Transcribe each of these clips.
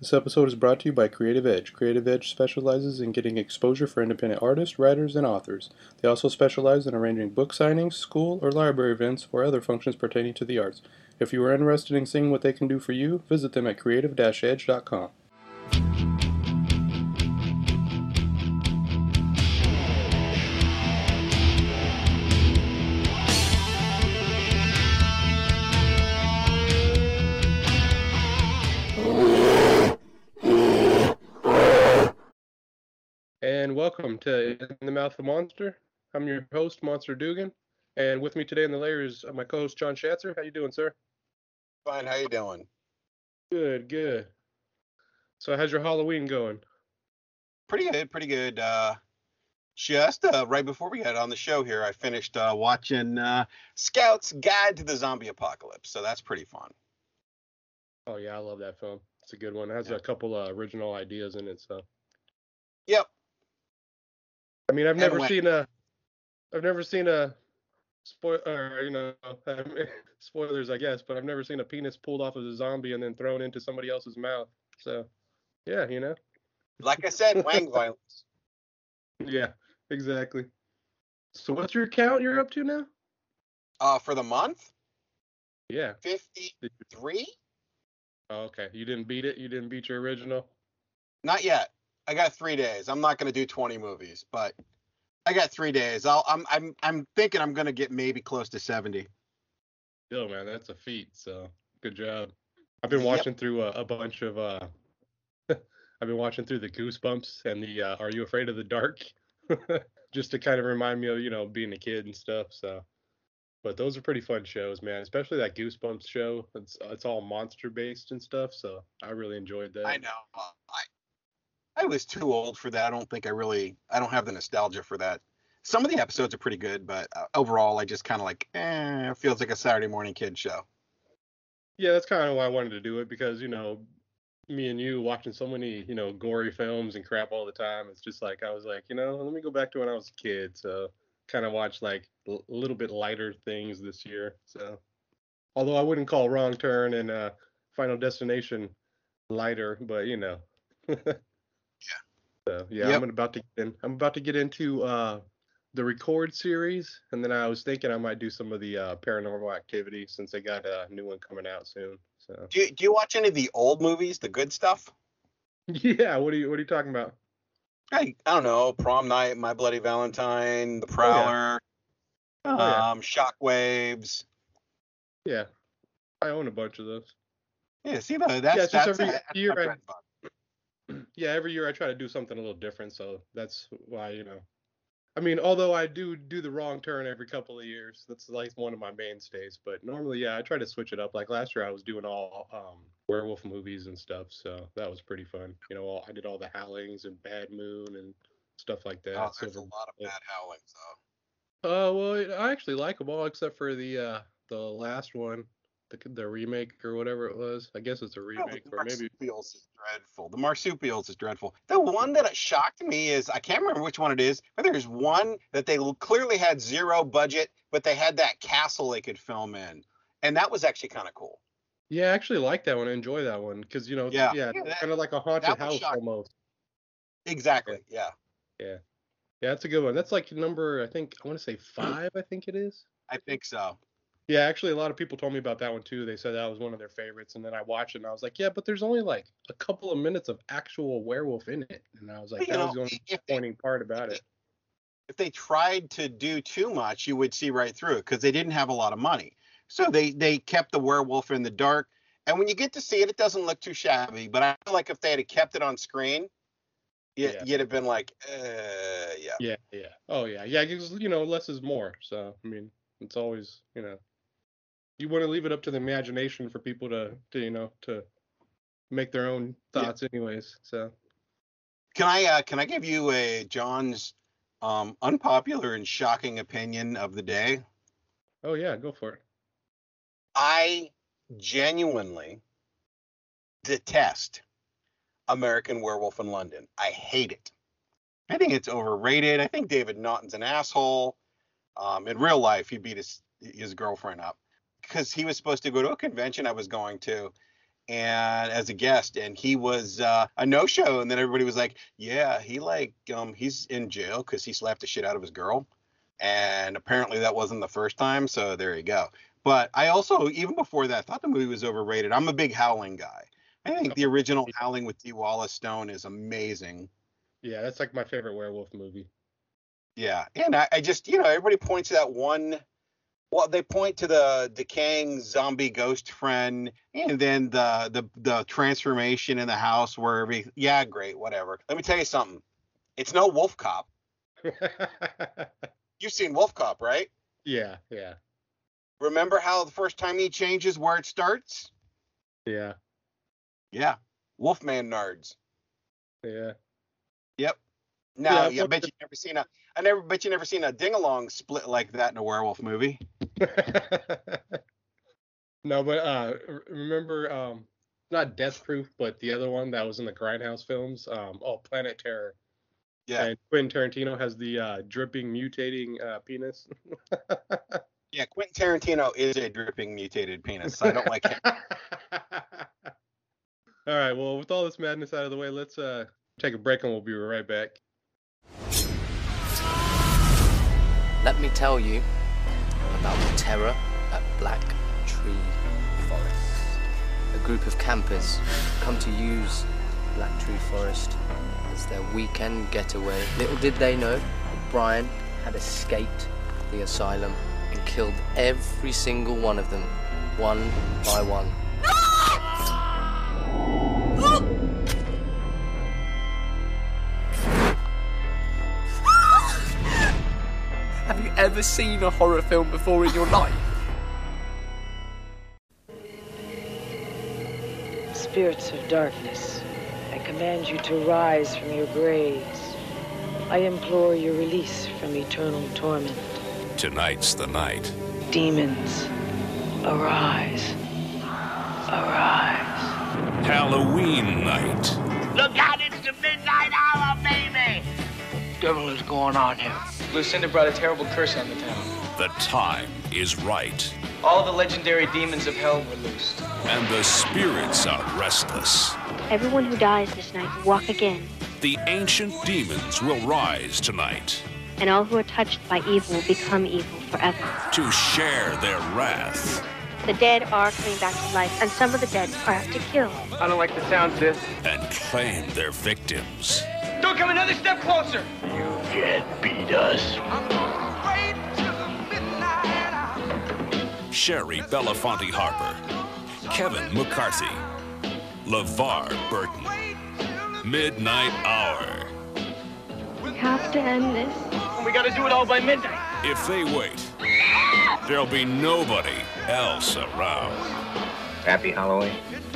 This episode is brought to you by Creative Edge. Creative Edge specializes in getting exposure for independent artists, writers, and authors. They also specialize in arranging book signings, school or library events, or other functions pertaining to the arts. If you are interested in seeing what they can do for you, visit them at creative-edge.com. And welcome to In the Mouth of Monster. I'm your host, Monster Dugan, and with me today in the lair is my co-host, John Schatzer. How you doing, sir? Fine, how you doing? Good, good. So how's your Halloween going? Pretty good, pretty good. Just right before we got on the show here, I finished watching Scout's Guide to the Zombie Apocalypse, so that's pretty fun. Oh yeah, I love that film. It's a good one. It has Yeah. a couple original ideas in it, so. Yep. I mean, I've never Anyway. seen a spoilers, I guess, but I've never seen a penis pulled off of a zombie and then thrown into somebody else's mouth. So, yeah, Like I said, wang violence. Yeah, exactly. So what's your count you're up to now? For the month, Yeah. 53? Oh, okay. You didn't beat it? You didn't beat your original? Not yet. I got 3 days. I'm not going to do 20 movies, but I got 3 days. I'm thinking I'm going to get maybe close to 70. Still, man, that's a feat. So good job. I've been watching through a bunch of I've been watching through the Goosebumps and the Are You Afraid of the Dark, just to kind of remind me of being a kid and stuff. So, but those are pretty fun shows, man. Especially that Goosebumps show. It's all monster based and stuff. So I really enjoyed that. I know. I was too old for that. I don't have the nostalgia for that. Some of the episodes are pretty good, but overall, I just kind of like, it feels like a Saturday morning kid show. Yeah, that's kind of why I wanted to do it because, me and you watching so many, gory films and crap all the time. It's just like, I was like, let me go back to when I was a kid. So kind of watch like a little bit lighter things this year. So, although I wouldn't call Wrong Turn and Final Destination lighter, but Yeah. So yeah, Yep. I'm about to get into the Record series, and then I was thinking I might do some of the Paranormal Activity since they got a new one coming out soon. So Do you watch any of the old movies, the good stuff? yeah, what are you talking about? I don't know, Prom Night, My Bloody Valentine, The Prowler, Shockwaves. Yeah, I own a bunch of those. Yeah, see that's every year every year I try to do something a little different, so that's why I mean, although I do the Wrong Turn every couple of years, that's like one of my mainstays. But normally, yeah, I try to switch it up. Like last year, I was doing all werewolf movies and stuff, so that was pretty fun. I did all the Howlings and Bad Moon and stuff like that. Oh, there's a lot of bad Howlings, though. Well, I actually like them all except for the last one, the remake or whatever it was. I guess it's a remake, The or maybe. Marsupials is dreadful. The Marsupials is dreadful. The one that shocked me is, I can't remember which one it is, but there's one that they clearly had zero budget, but they had that castle they could film in. And that was actually kind of cool. Yeah, I actually like that one. I enjoy that one because, kind of like a haunted house almost. Exactly, yeah. Yeah, that's a good one. That's like number, I think, I want to say 5, I think it is. I think so. Yeah, actually, a lot of people told me about that one too. They said that was one of their favorites, and then I watched it, and I was like, yeah, but there's only like a couple of minutes of actual werewolf in it, and I was like, that was the only disappointing part about it. If they tried to do too much, you would see right through it because they didn't have a lot of money. So they kept the werewolf in the dark, and when you get to see it, it doesn't look too shabby. But I feel like if they had kept it on screen, you'd have been like, yeah. Yeah. Oh yeah, because less is more. So I mean, it's always you want to leave it up to the imagination for people to make their own thoughts, anyways. So can I give you a John's unpopular and shocking opinion of the day? Oh yeah, go for it. I genuinely detest American Werewolf in London. I hate it. I think it's overrated. I think David Naughton's an asshole. In real life, he beat his girlfriend up because he was supposed to go to a convention I was going to, and as a guest, and he was a no-show. And then everybody was like, "Yeah, he's in jail because he slapped the shit out of his girl." And apparently that wasn't the first time. So there you go. But I also, even before that, thought the movie was overrated. I'm a big Howling guy. I think the original Howling with Dee Wallace Stone is amazing. Yeah, that's like my favorite werewolf movie. Yeah, and I just, everybody points to that one. Well, they point to the decaying zombie ghost friend, and then the transformation in the house where yeah, great, whatever. Let me tell you something. It's no Wolf Cop. You've seen Wolf Cop, right? Yeah, yeah. Remember how the first time he changes where it starts? Yeah. Yeah. Wolfman nerds. Yeah. Yep. Now, Yeah, I bet you never seen a ding-along split like that in a werewolf movie. No, but remember not Death Proof, but the other one that was in the Grindhouse films, Planet Terror. Yeah. And Quentin Tarantino has the dripping mutating penis. Yeah, Quentin Tarantino is a dripping mutated penis. I don't like him. All right, well, with all this madness out of the way, let's take a break and we'll be right back. Let me tell you about the terror at Black Tree Forest. A group of campers come to use Black Tree Forest as their weekend getaway. Little did they know, Brian had escaped the asylum and killed every single one of them, one by one. Have you ever seen a horror film before in your life? Spirits of darkness, I command you to rise from your graves. I implore your release from eternal torment. Tonight's the night. Demons, arise. Arise. Halloween night. Look out, it's the midnight hour, baby! Devil is going on here. Lucinda brought a terrible curse on the town. The time is right. All the legendary demons of hell were loosed. And the spirits are restless. Everyone who dies this night will walk again. The ancient demons will rise tonight. And all who are touched by evil will become evil forever. To share their wrath. The dead are coming back to life, and some of the dead are out to kill. I don't like the sound of this. And claim their victims. Don't come another step closer! You can't beat us. Sherry Belafonte Harper. Kevin McCarthy. LeVar Burton. Midnight Hour. We have to end this. We gotta do it all by midnight. If they wait, there'll be nobody else around. Happy Halloween.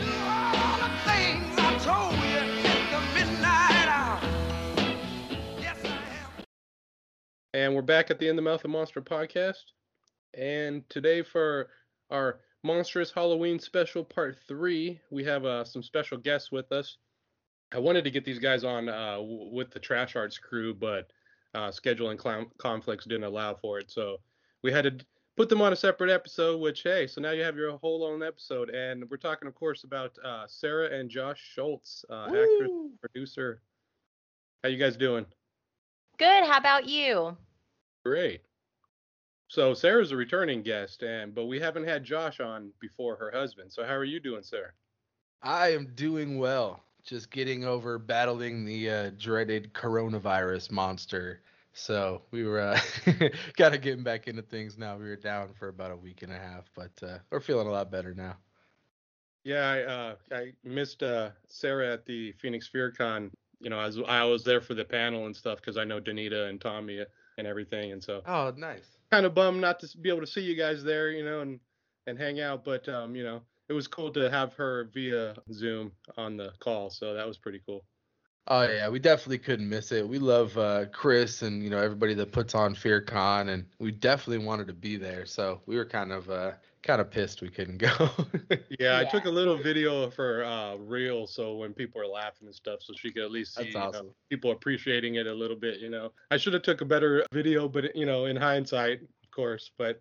And we're back at the In the Mouth of Monster podcast. And today for our Monstrous Halloween Special Part 3, we have some special guests with us. I wanted to get these guys on with the Trash Arts crew, but scheduling conflicts didn't allow for it. So we had to put them on a separate episode, which, hey, so now you have your whole own episode. And we're talking, of course, about Sarah and Josh Schultz, actress, producer. How you guys doing? Good. How about you? Great. So Sarah's a returning guest, but we haven't had Josh on before, her husband. So how are you doing, Sarah? I am doing well. Just getting over battling the dreaded coronavirus monster. So we were kind of getting back into things now. We were down for about a week and a half, but we're feeling a lot better now. Yeah, I missed Sarah at the Phoenix FearCon. You know, I was there for the panel and stuff because I know Danita and Tommy and everything, and so. Oh, nice. Kind of bummed not to be able to see you guys there, you know, and hang out, but you know, it was cool to have her via Zoom on the call, so that was pretty cool. Oh yeah, we definitely couldn't miss it. We love Chris and everybody that puts on FearCon, and we definitely wanted to be there. So we were kind of pissed we couldn't go. Yeah, I took a little video of her reel, so when people are laughing and stuff, so she could at least see That's awesome. People appreciating it a little bit. I should have took a better video, but in hindsight, of course. But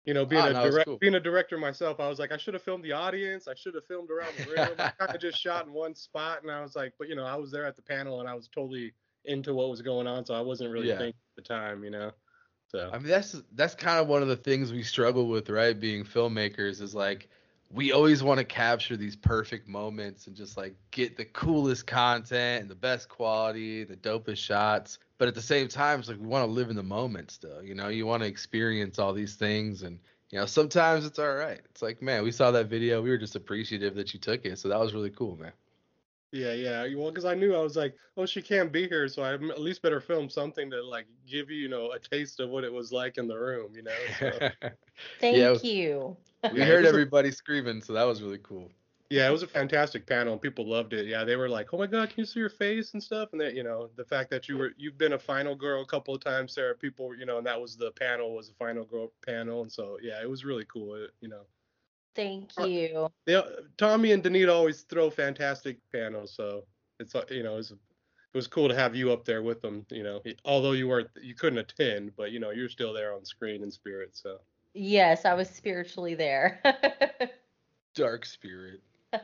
Cool. being a director myself, I was like, I should have filmed the audience. I should have filmed around the room. I kind of just shot in one spot, and I was like, but I was there at the panel, and I was totally into what was going on, so I wasn't really thinking at the time, So I mean, that's kind of one of the things we struggle with, right? Being filmmakers is like we always want to capture these perfect moments and just like get the coolest content and the best quality, the dopest shots. But at the same time, it's like we want to live in the moment still. You want to experience all these things, and sometimes it's all right. It's like, man, we saw that video, we were just appreciative that you took it, so that was really cool, man. Yeah. Well, because I knew, I was like, oh, she can't be here, so I at least better film something to like give you, a taste of what it was like in the room, So. Thank you. We heard everybody screaming, so that was really cool. Yeah, it was a fantastic panel, and people loved it. Yeah, they were like, "Oh my God, can you see your face and stuff?" And that, the fact that you've been a final girl a couple of times, Sarah. People, and that was the panel, was a final girl panel, and so yeah, it was really cool. Thank you. Tommy and Danita always throw fantastic panels, so it's it was cool to have you up there with them. Although you couldn't attend, but you're still there on screen in spirit. So yes, I was spiritually there. Dark spirit.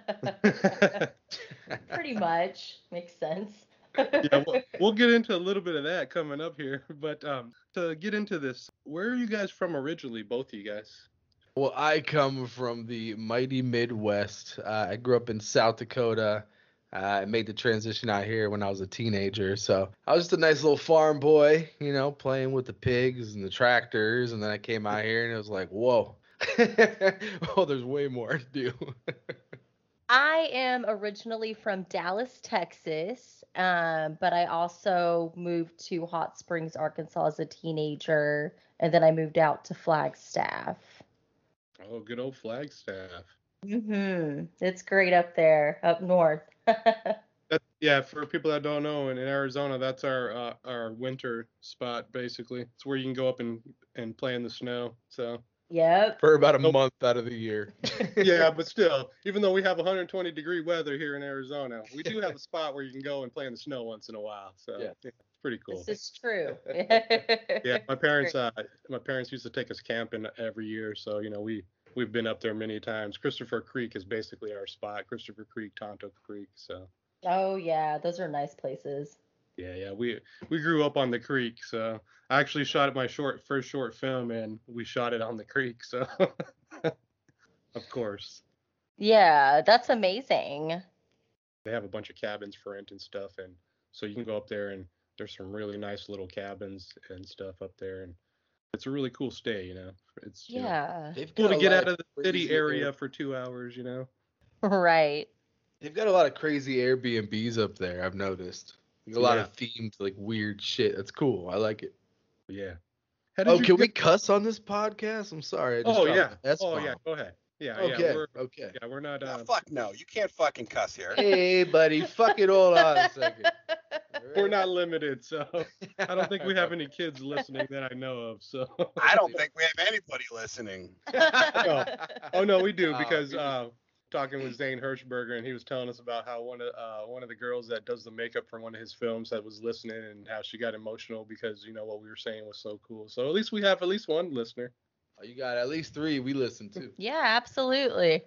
Pretty much makes sense. Yeah, we'll get into a little bit of that coming up here, but to get into this, where are you guys from originally, both of you guys? Well, I come from the mighty Midwest. I grew up in South Dakota. I made the transition out here when I was a teenager, so I was just a nice little farm boy, playing with the pigs and the tractors, and then I came out here and it was like, whoa. Oh, there's way more to do. I am originally from Dallas, Texas, but I also moved to Hot Springs, Arkansas as a teenager, and then I moved out to Flagstaff. Oh, good old Flagstaff. It's great up there, up north. Yeah, for people that don't know, in Arizona, that's our winter spot, basically. It's where you can go up and play in the snow, so... Yep. For about a month out of the year. Yeah, but still, even though we have 120-degree weather here in Arizona, we do have a spot where you can go and play in the snow once in a while. So yeah, it's pretty cool. This is true. Yeah, my parents used to take us camping every year, so we've been up there many times. Christopher Creek is basically our spot. Christopher Creek, Tonto Creek. So. Oh yeah, those are nice places. Yeah, we grew up on the creek, so I actually shot my first short film, and we shot it on the creek, so of course. Yeah, that's amazing. They have a bunch of cabins for rent and stuff, and so you can go up there, and there's some really nice little cabins and stuff up there, and it's a really cool stay, It's it's cool to get out of the city area for 2 hours, Right. They've got a lot of crazy Airbnbs up there, I've noticed. A lot of themed, like, weird shit. That's cool. I like it. Yeah. Can we cuss on this podcast? I'm sorry. That's fine. Yeah. Go ahead. Yeah. Okay. Okay. Yeah, we're not. Fuck no. You can't fucking cuss here. Hey, buddy. Fucking hold on a second. We're not limited, so I don't think we have any kids listening that I know of. So I don't think we have anybody listening. No. Oh no, we do, because talking with Zane Hirschberger, and he was telling us about how one of the girls that does the makeup for one of his films that was listening, and how she got emotional because what we were saying was so cool. So at least we have at least one listener. Oh, you got at least 3 we listen to. Yeah, absolutely.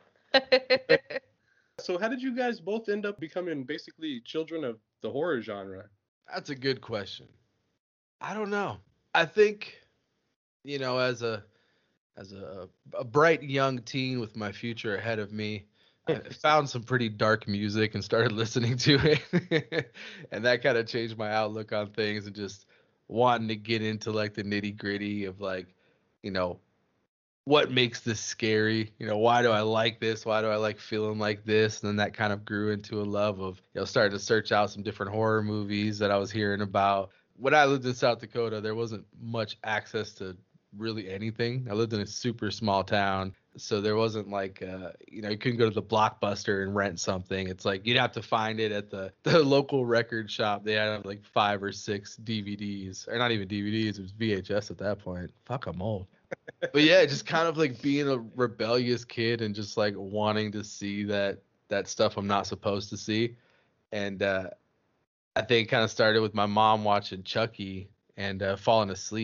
So how did you guys both end up becoming basically children of the horror genre? That's a good question. I don't know. I think, as a bright young teen with my future ahead of me, I found some pretty dark music and started listening to it. And that kind of changed my outlook on things, and just wanting to get into like the nitty gritty of like, what makes this scary? Why do I like this? Why do I like feeling like this? And then that kind of grew into a love of, starting to search out some different horror movies that I was hearing about. When I lived in South Dakota, there wasn't much access to really anything. I lived in a super small town, so there wasn't like you couldn't go to the Blockbuster and rent something. It's like you'd have to find it at the local record shop. They had like 5 or 6 DVDs, or not even DVDs, it was VHS at that point. Fuck, I'm old. But yeah, just kind of like being a rebellious kid and just like wanting to see that stuff I'm not supposed to see. And I think it kind of started with my mom watching Chucky and falling asleep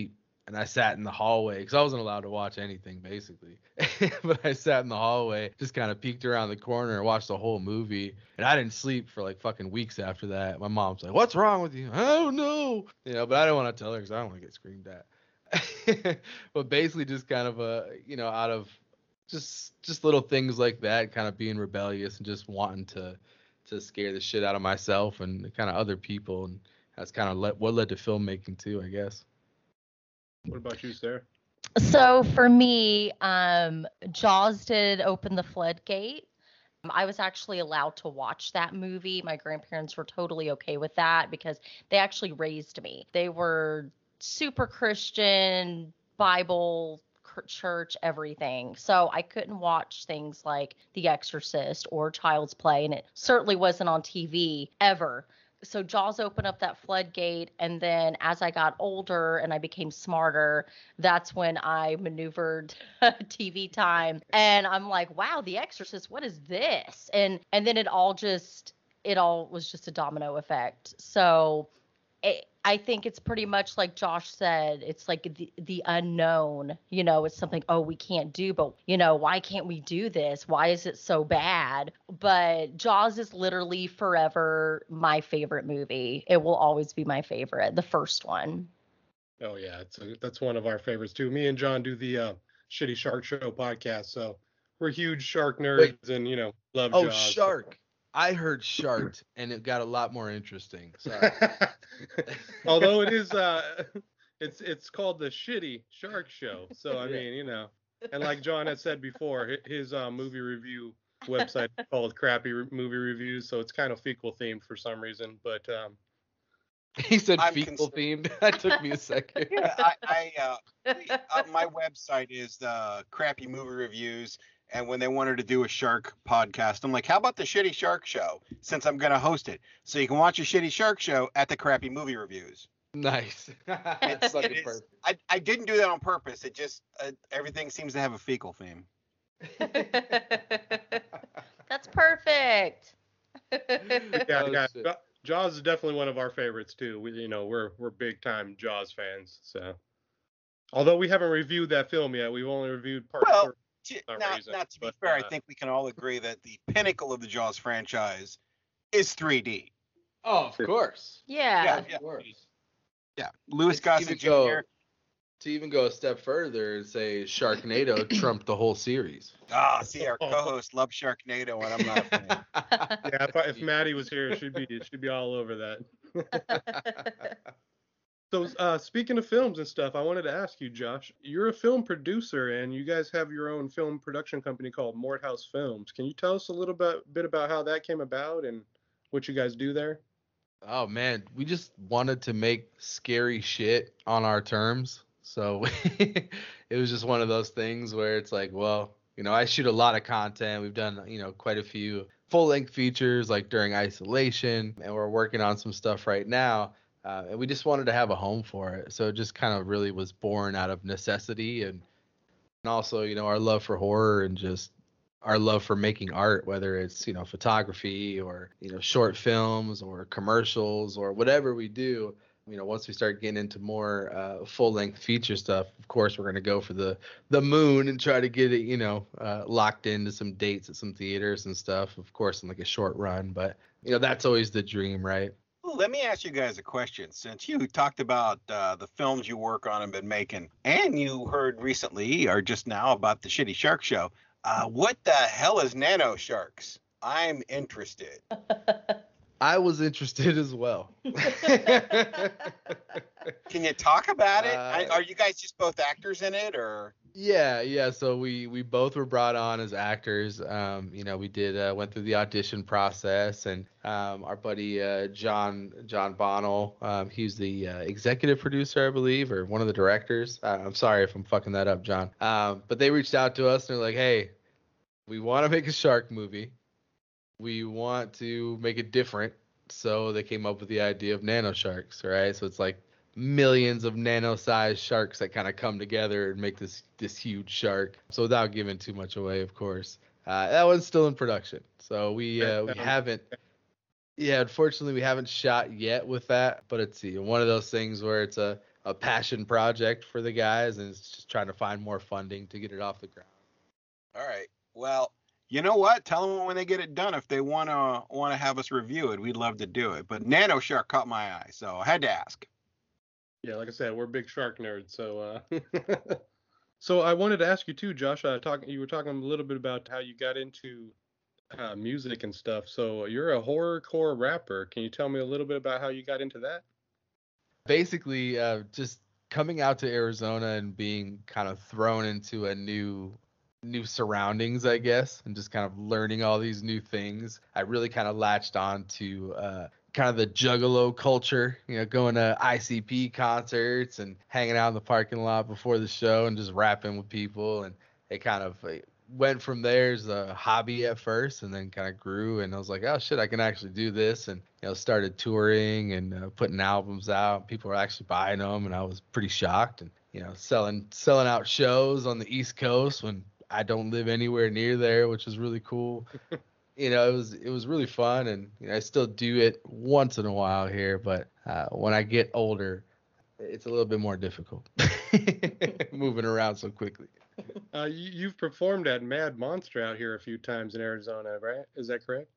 and I sat in the hallway because I wasn't allowed to watch anything basically. But I sat in the hallway, just kind of peeked around the corner and watched the whole movie. And I didn't sleep for like fucking weeks after that. My mom's like, "What's wrong with you?" "I don't know." But I don't want to tell her because I don't want to get screamed at. But basically just kind of out of just little things like that, kind of being rebellious and just wanting to scare the shit out of myself and kind of other people. And that's kind of what led to filmmaking too, I guess. What about you, Sarah? So for me, Jaws did open the floodgate. I was actually allowed to watch that movie. My grandparents were totally okay with that because they actually raised me. They were super Christian, Bible, church, everything. So I couldn't watch things like The Exorcist or Child's Play, and it certainly wasn't on TV ever. So Jaws opened up that floodgate, and then as I got older and I became smarter, that's when I maneuvered TV time. And I'm like, wow, The Exorcist, what is this? And then it all was just a domino effect. So I think it's pretty much like Josh said. It's like the unknown, it's something, we can't do, but why can't we do this? Why is it so bad? But Jaws is literally forever my favorite movie. It will always be my favorite, the first one. Oh yeah, that's one of our favorites too. Me and John do the Shitty Shark Show podcast, so we're huge shark nerds and love Jaws. Oh, shark. I heard shark, and it got a lot more interesting. Sorry. Although it is, it's called the Shitty Shark Show. So I mean, and like John had said before, his movie review website is called Crappy Movie Reviews. So it's kind of fecal themed for some reason, but he said fecal themed. That took me a second. Yeah, my website is Crappy Movie Reviews. And when they wanted to do a shark podcast, I'm like, how about the Shitty Shark Show, since I'm going to host it? So you can watch a Shitty Shark Show at the Crappy Movie Reviews. Nice. It's fucking perfect. I didn't do that on purpose. It just, everything seems to have a fecal theme. That's perfect. Yeah, guys, Jaws is definitely one of our favorites too. We're big time Jaws fans. So, although we haven't reviewed that film yet, we've only reviewed part 4. Now, to be fair, I think we can all agree that the pinnacle of the Jaws franchise is 3D. Oh, of course. Yeah. Of course. Yeah. Louis Gossett Jr. To even go a step further and say Sharknado trumped the whole series. See, our co-host loves Sharknado, and I'm not a fan. Yeah, if Maddie was here, she'd be all over that. So speaking of films and stuff, I wanted to ask you, Josh, you're a film producer and you guys have your own film production company called Morthouse Films. Can you tell us a little bit about how that came about and what you guys do there? Oh man, we just wanted to make scary shit on our terms. So it was just one of those things where it's like, well, I shoot a lot of content. We've done, quite a few full-length features like during isolation, and we're working on some stuff right now. And we just wanted to have a home for it. So it just kind of really was born out of necessity and also, our love for horror and just our love for making art, whether it's, photography or, short films or commercials or whatever we do. Once we start getting into more full-length feature stuff, of course, we're going to go for the moon and try to get it, locked into some dates at some theaters and stuff, of course, in like a short run. But, that's always the dream, right? Let me ask you guys a question. Since you talked about the films you work on and been making, and you heard recently or just now about the Shitty Shark Show, what the hell is Nano Sharks? I'm interested. I was interested as well. Can you talk about it? Are you guys just both actors in it, or? Yeah. So we both were brought on as actors. We did went through the audition process, and our buddy John Bonnell, he's the executive producer, I believe, or one of the directors. I'm sorry if I'm fucking that up, John. But they reached out to us and they're like, hey, we want to make a shark movie. We want to make it different. So they came up with the idea of nano sharks, right? So it's like millions of nano-sized sharks that kind of come together and make this huge shark. So without giving too much away, of course, that one's still in production. So we haven't. Yeah, unfortunately, we haven't shot yet with that. But it's one of those things where it's a a passion project for the guys, and it's just trying to find more funding to get it off the ground. All right. Well, you know what? Tell them when they get it done if they want to have us review it. We'd love to do it. But Nano Shark caught my eye, so I had to ask. Yeah, like I said, we're big shark nerds, so so I wanted to ask you too, Josh. You were talking a little bit about how you got into music and stuff. So you're a horrorcore rapper. Can you tell me a little bit about how you got into that? Basically, just coming out to Arizona and being kind of thrown into a new surroundings, I guess, and just kind of learning all these new things. I really kind of latched on to kind of the juggalo culture, going to ICP concerts and hanging out in the parking lot before the show and just rapping with people. And it kind of went from there as a hobby at first, and then kind of grew, and I was like, oh shit, I can actually do this. And started touring and putting albums out. People were actually buying them, and I was pretty shocked. And selling out shows on the East Coast when I don't live anywhere near there, which is really cool. It was really fun, and I still do it once in a while here, but when I get older, it's a little bit more difficult moving around so quickly. You've performed at Mad Monster out here a few times in Arizona, right? Is that correct?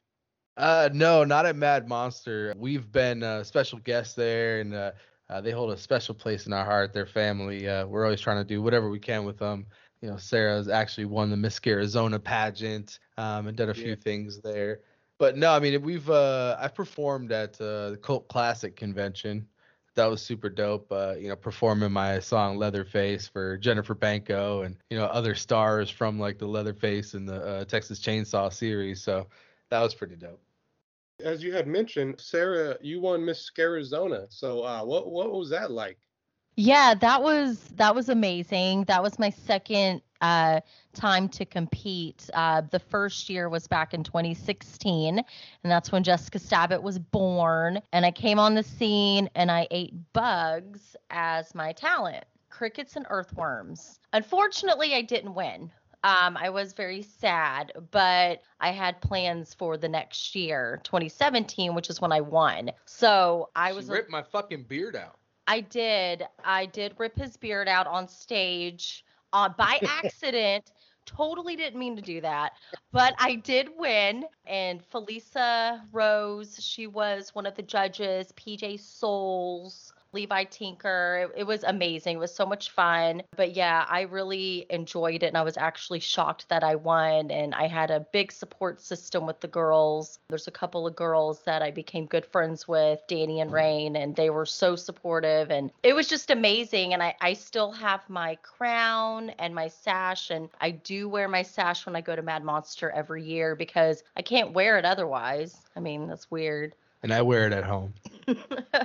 No, not at Mad Monster. We've been special guests there, and they hold a special place in our heart. Their family. We're always trying to do whatever we can with them. Sarah's actually won the Miss Arizona pageant and done a few things there. But no, I mean, I've performed at the Cult Classic convention. That was super dope. Performing my song Leatherface for Jennifer Banco and, other stars from like the Leatherface and the Texas Chainsaw series. So that was pretty dope. As you had mentioned, Sarah, you won Miss Arizona. So what was that like? Yeah, that was amazing. That was my second time to compete. The first year was back in 2016, and that's when Jessica Stabbit was born. And I came on the scene and I ate bugs as my talent, crickets and earthworms. Unfortunately, I didn't win. I was very sad, but I had plans for the next year, 2017, which is when I won. So I ripped my fucking beard out. I did rip his beard out on stage by accident. Totally didn't mean to do that, but I did win. And Felisa Rose, she was one of the judges. PJ Souls, Levi Tinker. It was amazing. It was so much fun. But yeah, I really enjoyed it, and I was actually shocked that I won. And I had a big support system with the girls. There's a couple of girls that I became good friends with, Danny and Rain, and they were so supportive. And it was just amazing. And I still have my crown and my sash, and I do wear my sash when I go to Mad Monster every year because I can't wear it otherwise. I mean, that's weird. And I wear it at home. Do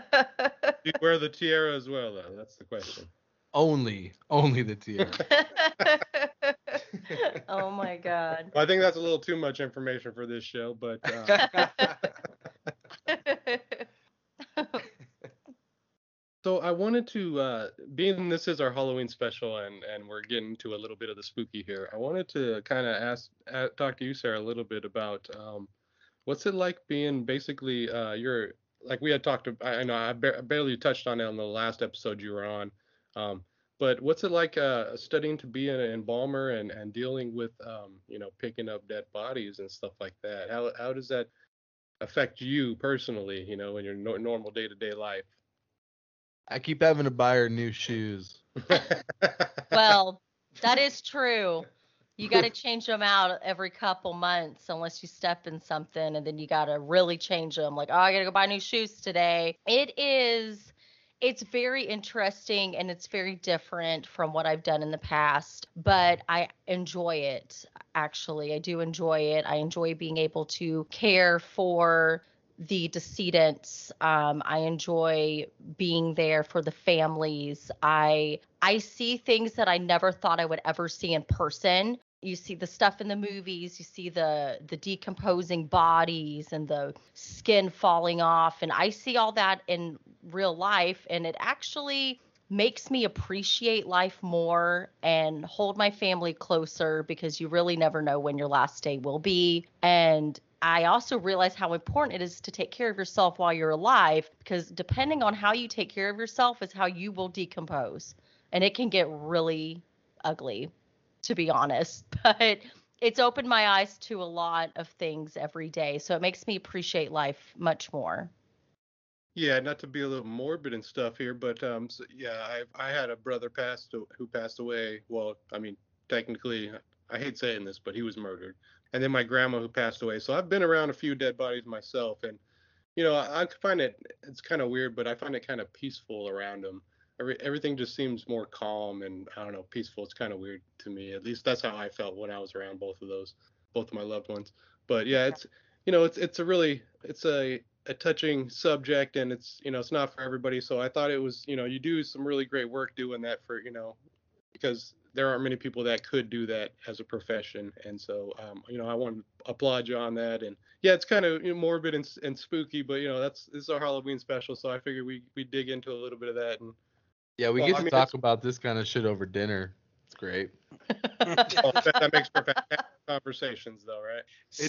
you wear the tiara as well, though? That's the question. Only the tiara. Oh my God. Well, I think that's a little too much information for this show, but so I wanted to, being this is our Halloween special and we're getting to a little bit of the spooky here, I wanted to kind of talk to you, Sarah, a little bit about what's it like being basically you're like we had talked about. I know I barely touched on it on the last episode you were on, but what's it like studying to be an embalmer and dealing with picking up dead bodies and stuff like that? How does that affect you personally? In your normal day-to-day life. I keep having to buy her new shoes. Well, that is true. You got to change them out every couple months unless you step in something, and then you got to really change them. Like, oh, I got to go buy new shoes today. It's very interesting, and it's very different from what I've done in the past, but I enjoy it, actually. I do enjoy it. I enjoy being able to care for the decedents. I enjoy being there for the families. I see things that I never thought I would ever see in person. You see the stuff in the movies, you see the decomposing bodies and the skin falling off, and I see all that in real life, and it actually makes me appreciate life more and hold my family closer because you really never know when your last day will be. And I also realize how important it is to take care of yourself while you're alive, because depending on how you take care of yourself is how you will decompose. And it can get really ugly, to be honest. But it's opened my eyes to a lot of things every day. So it makes me appreciate life much more. Yeah, not to be a little morbid and stuff here, but so, yeah, I had a brother who passed away. Well, I mean, technically, I hate saying this, but he was murdered. And then my grandma who passed away. So I've been around a few dead bodies myself, and I find it's kind of weird, but I find it kind of peaceful around them. Everything just seems more calm and, I don't know, peaceful. It's kind of weird to me. At least that's how I felt when I was around both of my loved ones. But yeah, it's a touching subject, and it's not for everybody. So I thought it was, you do some really great work doing that for, because there aren't many people that could do that as a profession. And so, I want to applaud you on that. And yeah, it's kind of morbid and spooky, but this is our Halloween special. So I figured we dig into a little bit of that. And yeah, we get to talk about this kind of shit over dinner. It's great. That makes for fantastic conversations though, right?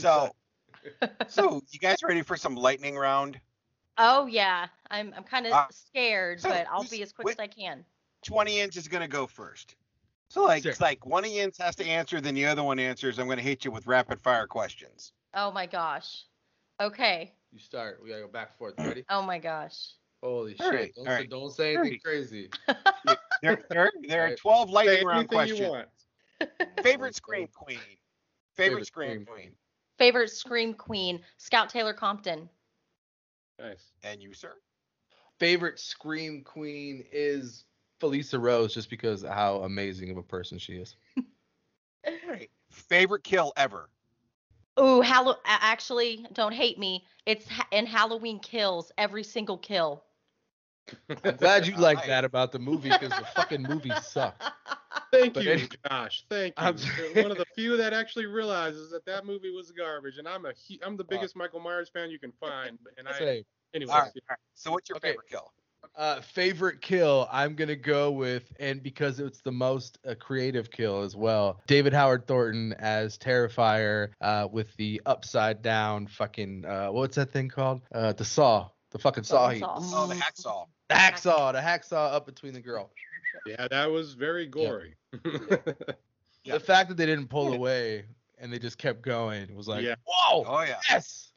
So you guys ready for some lightning round? Oh yeah, I'm kind of scared, but I'll be as quick as I can. 20 Inch is gonna go first. So it's like one of you has to answer, then the other one answers. I'm gonna hit you with rapid fire questions. Oh my gosh. Okay. You start. We gotta go back and forth. Ready? Oh my gosh. Holy shit! Don't say anything crazy. There are 12 lightning round questions. Favorite Scream Queen. Favorite Scream Queen. Favorite Scream Queen, Scout Taylor Compton. Nice. And you, sir? Favorite Scream Queen is Felissa Rose, just because of how amazing of a person she is. Right. Favorite kill ever? Ooh, actually, don't hate me. It's in Halloween Kills, every single kill. I'm glad you like that about the movie, because the fucking movie sucked. Thank you, Josh. Thank you. You're one of the few that actually realizes that movie was garbage, and I'm the biggest Michael Myers fan you can find. And anyway. All right. So what's your favorite kill? Favorite kill, I'm gonna go with, and because it's the most creative kill as well, David Howard Thornton as Terrifier, with the upside down fucking what's that thing called? The saw, the fucking saw. Oh, the hacksaw. The hacksaw up between the girl. Yeah, that was very gory. Yeah. The fact that they didn't pull away and they just kept going was like, whoa, oh yeah, yes.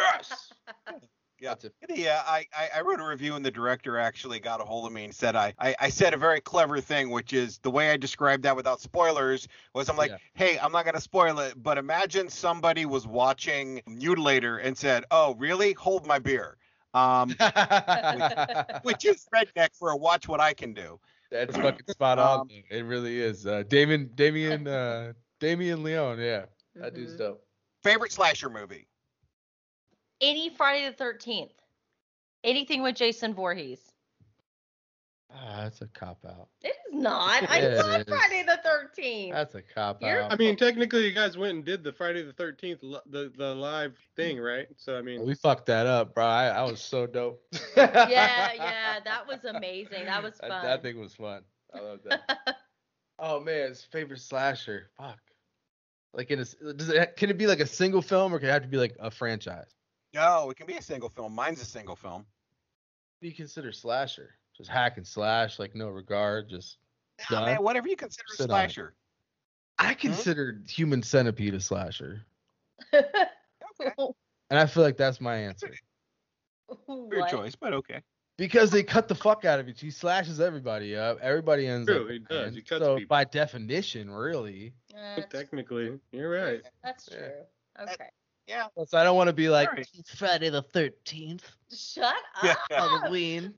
Yeah, I wrote a review, and the director actually got a hold of me and said I said a very clever thing, which is the way I described that without spoilers was I'm like, hey, I'm not going to spoil it, but imagine somebody was watching Mutilator and said, oh, really? Hold my beer. Which is redneck for a watch what I can do. That's fucking spot on. It really is. Damien Leone, yeah. That dude's dope. Favorite slasher movie? Any Friday the 13th. Anything with Jason Voorhees. That's a cop-out. It is not. I love Friday the 13th. That's a cop-out. I mean, technically, you guys went and did the Friday the 13th, the live thing, right? So, I mean. We fucked that up, bro. I was so dope. Yeah. That was amazing. That was fun. That thing was fun. I love that. Oh, man. His favorite slasher. Fuck. Like, can it be like a single film, or can it have to be like a franchise? No, it can be a single film. Mine's a single film. What do you consider slasher? Just hack and slash, like no regard, just done? Man, whatever you consider a slasher. I consider Human Centipede a slasher. Okay. And I feel like that's my answer. Weird choice, but okay. Because they cut the fuck out of it. He slashes everybody up. Everybody ends up. He does. He cuts so people. By definition, really. Technically, you're right. That's true. Okay. Yeah. So I don't want to be like Friday the 13th. Shut up. Halloween.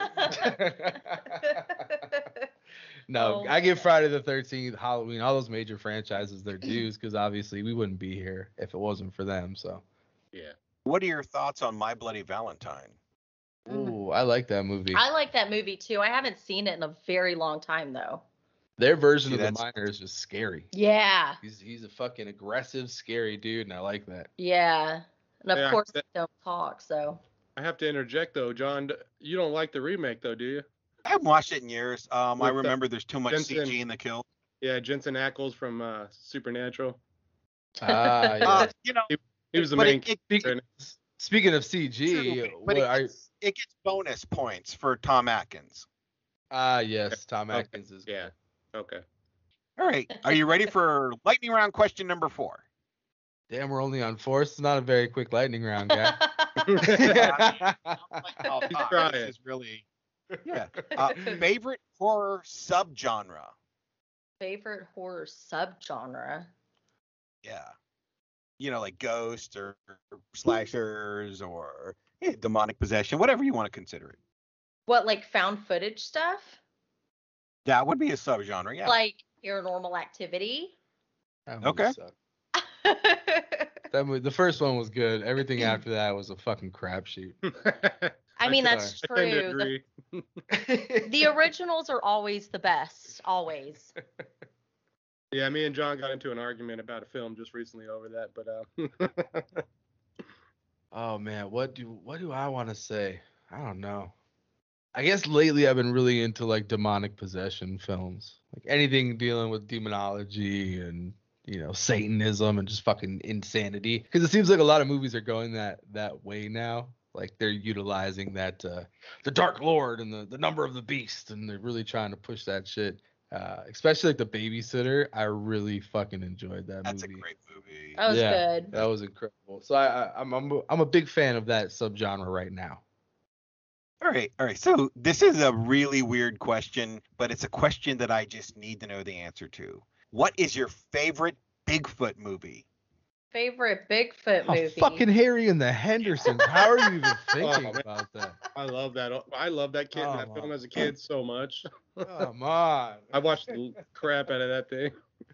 No, I give Friday the 13th, Halloween, all those major franchises their dues, because obviously we wouldn't be here if it wasn't for them. So. Yeah. What are your thoughts on My Bloody Valentine? Ooh, I like that movie. I like that movie too. I haven't seen it in a very long time though. Their version of the Miner is just scary. Yeah. He's a fucking aggressive, scary dude, and I like that. Yeah. And of course they don't talk, so. I have to interject though, John. You don't like the remake though, do you? I haven't watched it in years. I remember there's too much CG in the kill. Yeah, Jensen Ackles from Supernatural. Yeah. He was the But main. Speaking of CG, True, but it gets bonus points for Tom Atkins. Yes, Tom Okay, Atkins is. yeah. Okay. All right. Are you ready for lightning round question number 4? Damn, we're only on 4. It's not a very quick lightning round, guy. He's trying. This is really, yeah. Favorite horror subgenre? Favorite horror subgenre? Yeah. You know, like ghosts or slashers or demonic possession, whatever you want to consider it. What, like found footage stuff? That would be a subgenre, yeah. Like Paranormal Activity? That movie Okay. sucked. That movie, the first one was good. Everything after that was a fucking crapshoot. I mean, that's I tend to true. agree. The originals are always the best. Always. Yeah, me and John got into an argument about a film just recently over that, but Oh man, what do I want to say? I don't know. I guess lately I've been really into like demonic possession films, like anything dealing with demonology and Satanism and just fucking insanity. Because it seems like a lot of movies are going that way now. Like they're utilizing that the Dark Lord and the number of the beast, and they're really trying to push that shit. Especially like The Babysitter, I really fucking enjoyed that movie. That's a great movie. That was good. That was incredible. So I'm a big fan of that subgenre right now. All right. So this is a really weird question, but it's a question that I just need to know the answer to. What is your favorite Bigfoot movie? Favorite Bigfoot movie? Fucking Harry and the Hendersons. How are you even thinking about that? I love that. I love that kid. That film as a kid so much. Come on. I watched the crap out of that thing.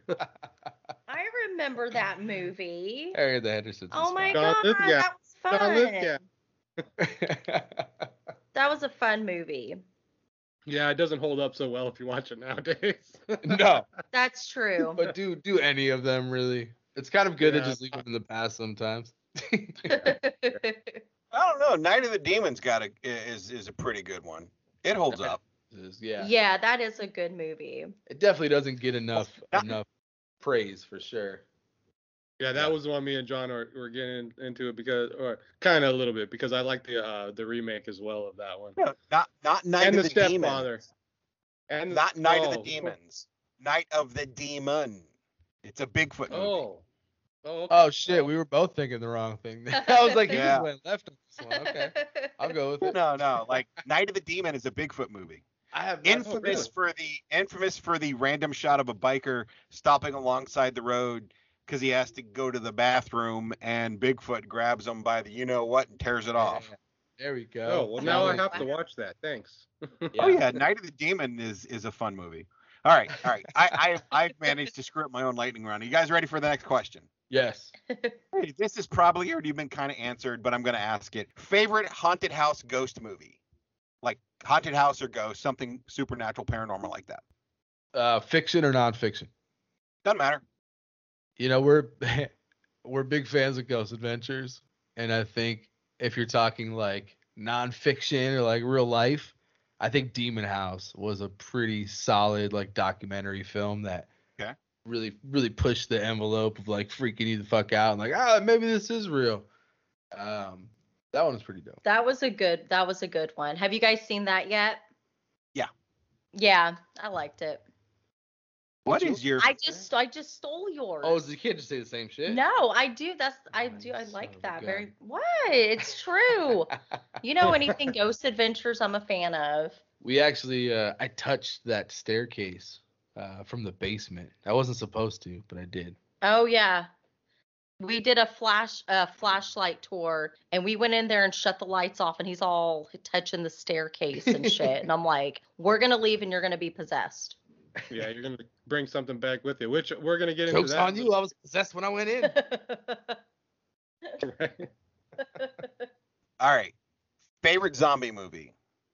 I remember that movie. Harry and the Hendersons. Oh my John god, Lithgow. that was John fun. Lithgow. That was a fun movie. Yeah, it doesn't hold up so well if you watch it nowadays. No. That's true. But do any of them really? It's kind of good to Yeah. just leave them in the past sometimes. I don't know. Night of the Demons is a pretty good one. It holds up. Yeah. Yeah, that is a good movie. It definitely doesn't get enough praise for sure. Yeah, that was the one me and John were getting into it or kind of a little bit because I like the remake as well of that one. No, not Night And of the the Stepfather. Demons. And Not Night of the Demons. Night of the Demon. It's a Bigfoot movie. Oh. Okay. Oh shit, we were both thinking the wrong thing. I was like, he Yeah. just went left on this one. Okay, I'll go with it. No. Like Night of the Demon is a Bigfoot movie. I have Infamous for the random shot of a biker stopping alongside the road because he has to go to the bathroom and Bigfoot grabs him by the you know what and tears it off. There we go. Oh, well, now I have to watch that. Thanks. Oh yeah, Night of the Demon is a fun movie. All right. I've managed to screw up my own lightning round. Are you guys ready for the next question? Yes. Hey, this has probably already been kind of answered, but I'm going to ask it. Favorite haunted house ghost movie? Like haunted house or ghost, something supernatural, paranormal like that. Fiction or nonfiction? Doesn't matter. We're big fans of Ghost Adventures, and I think if you're talking like nonfiction or like real life, I think Demon House was a pretty solid like documentary film that really pushed the envelope of like freaking you the fuck out and like maybe this is real. That one was pretty dope. That was a good one. Have you guys seen that yet? Yeah. Yeah, I liked it. What is your? I just stole yours. Oh, you can't just say the same shit. No, I do. I like that very. What? It's true. Anything Ghost Adventures, I'm a fan of. We actually, I touched that staircase from the basement. I wasn't supposed to, but I did. Oh yeah, we did a flashlight tour, and we went in there and shut the lights off, and he's all touching the staircase and shit. And I'm like, we're gonna leave, and you're gonna be possessed. Yeah, you're gonna bring something back with you, which we're gonna get Joke's into that. on you. I was possessed when I went in. Right. All right. Favorite zombie movie?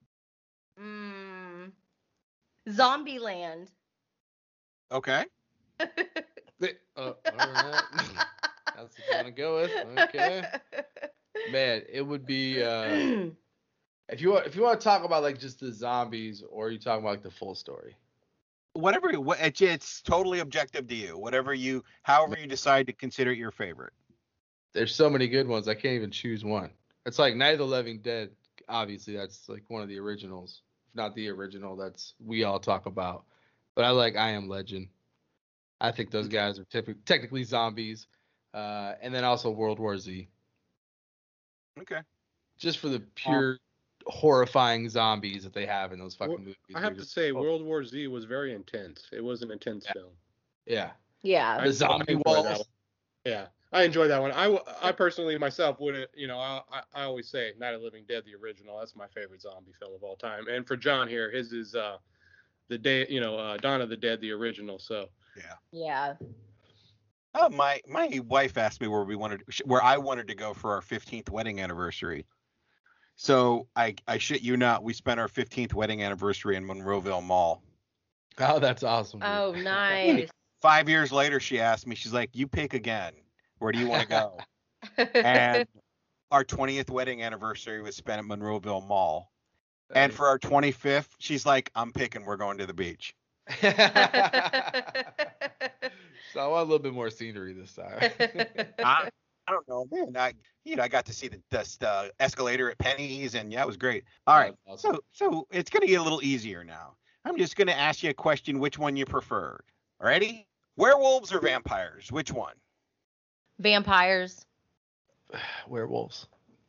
Zombieland. Okay. All right. That's what you want to go with. Okay. Man, it would be if you want to talk about like just the zombies, or are you talking about like the full story? Whatever. It's totally objective to you. However you decide to consider it your favorite. There's so many good ones. I can't even choose one. It's like Night of the Living Dead. Obviously, that's like one of the originals. If not the original, that's we all talk about. But I like I Am Legend. I think those guys are technically zombies. And then also World War Z. Okay. Just for the pure horrifying zombies that they have in those fucking movies. I have to say, World War Z was very intense. It was an intense film. Yeah. Yeah. The zombie walls. Yeah. I enjoyed that one. I personally myself wouldn't, I always say Night of the Living Dead, the original. That's my favorite zombie film of all time. And for John here, his is the day, Dawn of the Dead, the original. So Yeah. Oh, my wife asked me where I wanted to go for our 15th wedding anniversary. So I shit you not, we spent our 15th wedding anniversary in Monroeville Mall. Oh, that's awesome. Dude. Oh, nice. 5 years later, she asked me, she's like, you pick again. Where do you want to go? And our 20th wedding anniversary was spent at Monroeville Mall. And for our 25th, she's like, I'm picking, we're going to the beach. So I want a little bit more scenery this time. I don't know, man. I got to see the escalator at Penny's, and yeah, it was great. All right, awesome. So it's gonna get a little easier now. I'm just gonna ask you a question. Which one you prefer? Ready? Werewolves or vampires? Which one? Vampires. Werewolves.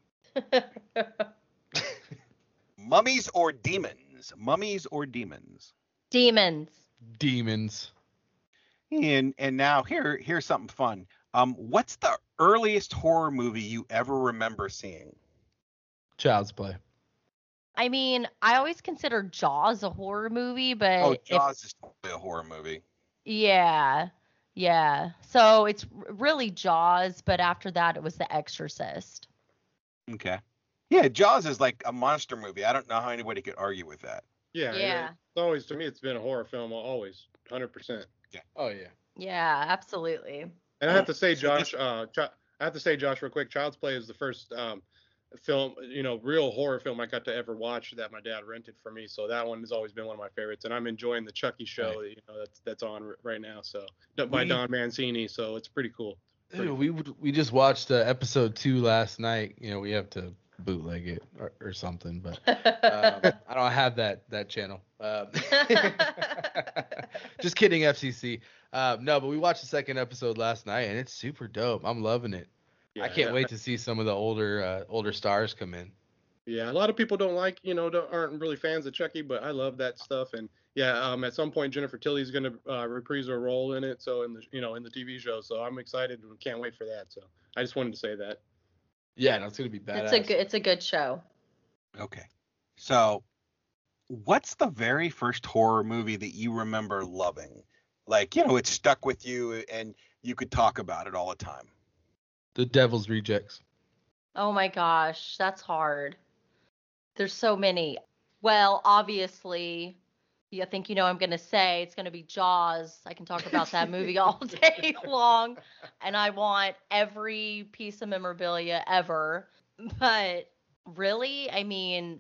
Mummies or demons? Mummies or demons? Demons. Demons. And now here's something fun. What's the earliest horror movie you ever remember seeing? Child's Play. I mean, I always consider Jaws a horror movie, but Jaws is totally a horror movie. Yeah. So it's really Jaws, but after that it was The Exorcist. Okay. Yeah, Jaws is like a monster movie. I don't know how anybody could argue with that. Yeah. It's always, to me, it's been a horror film, always, 100%. Yeah. Oh yeah. Yeah, absolutely. And I have to say, Josh, real quick, Child's Play is the first film, real horror film I got to ever watch that my dad rented for me. So that one has always been one of my favorites, and I'm enjoying the Chucky show, that's on right now. So by Don Mancini, so it's pretty cool. We just watched episode 2 last night. We have to bootleg it or something, but I don't have that channel. Just kidding, FCC. No, but we watched the second episode last night, and it's super dope. I'm loving it. I can't wait to see some of the older stars come in. Yeah, a lot of people aren't really fans of Chucky, but I love that stuff. And at some point Jennifer Tilly's going to reprise her role in it. So in the TV show, so I'm excited and can't wait for that. So I just wanted to say that. Yeah, no, it's going to be badass. It's a good show. Okay. So what's the very first horror movie that you remember loving? Like, it stuck with you and you could talk about it all the time. The Devil's Rejects. Oh my gosh, that's hard. There's so many. Well, obviously, I think I'm going to say it's going to be Jaws. I can talk about that movie all day long, and I want every piece of memorabilia ever. But really, I mean,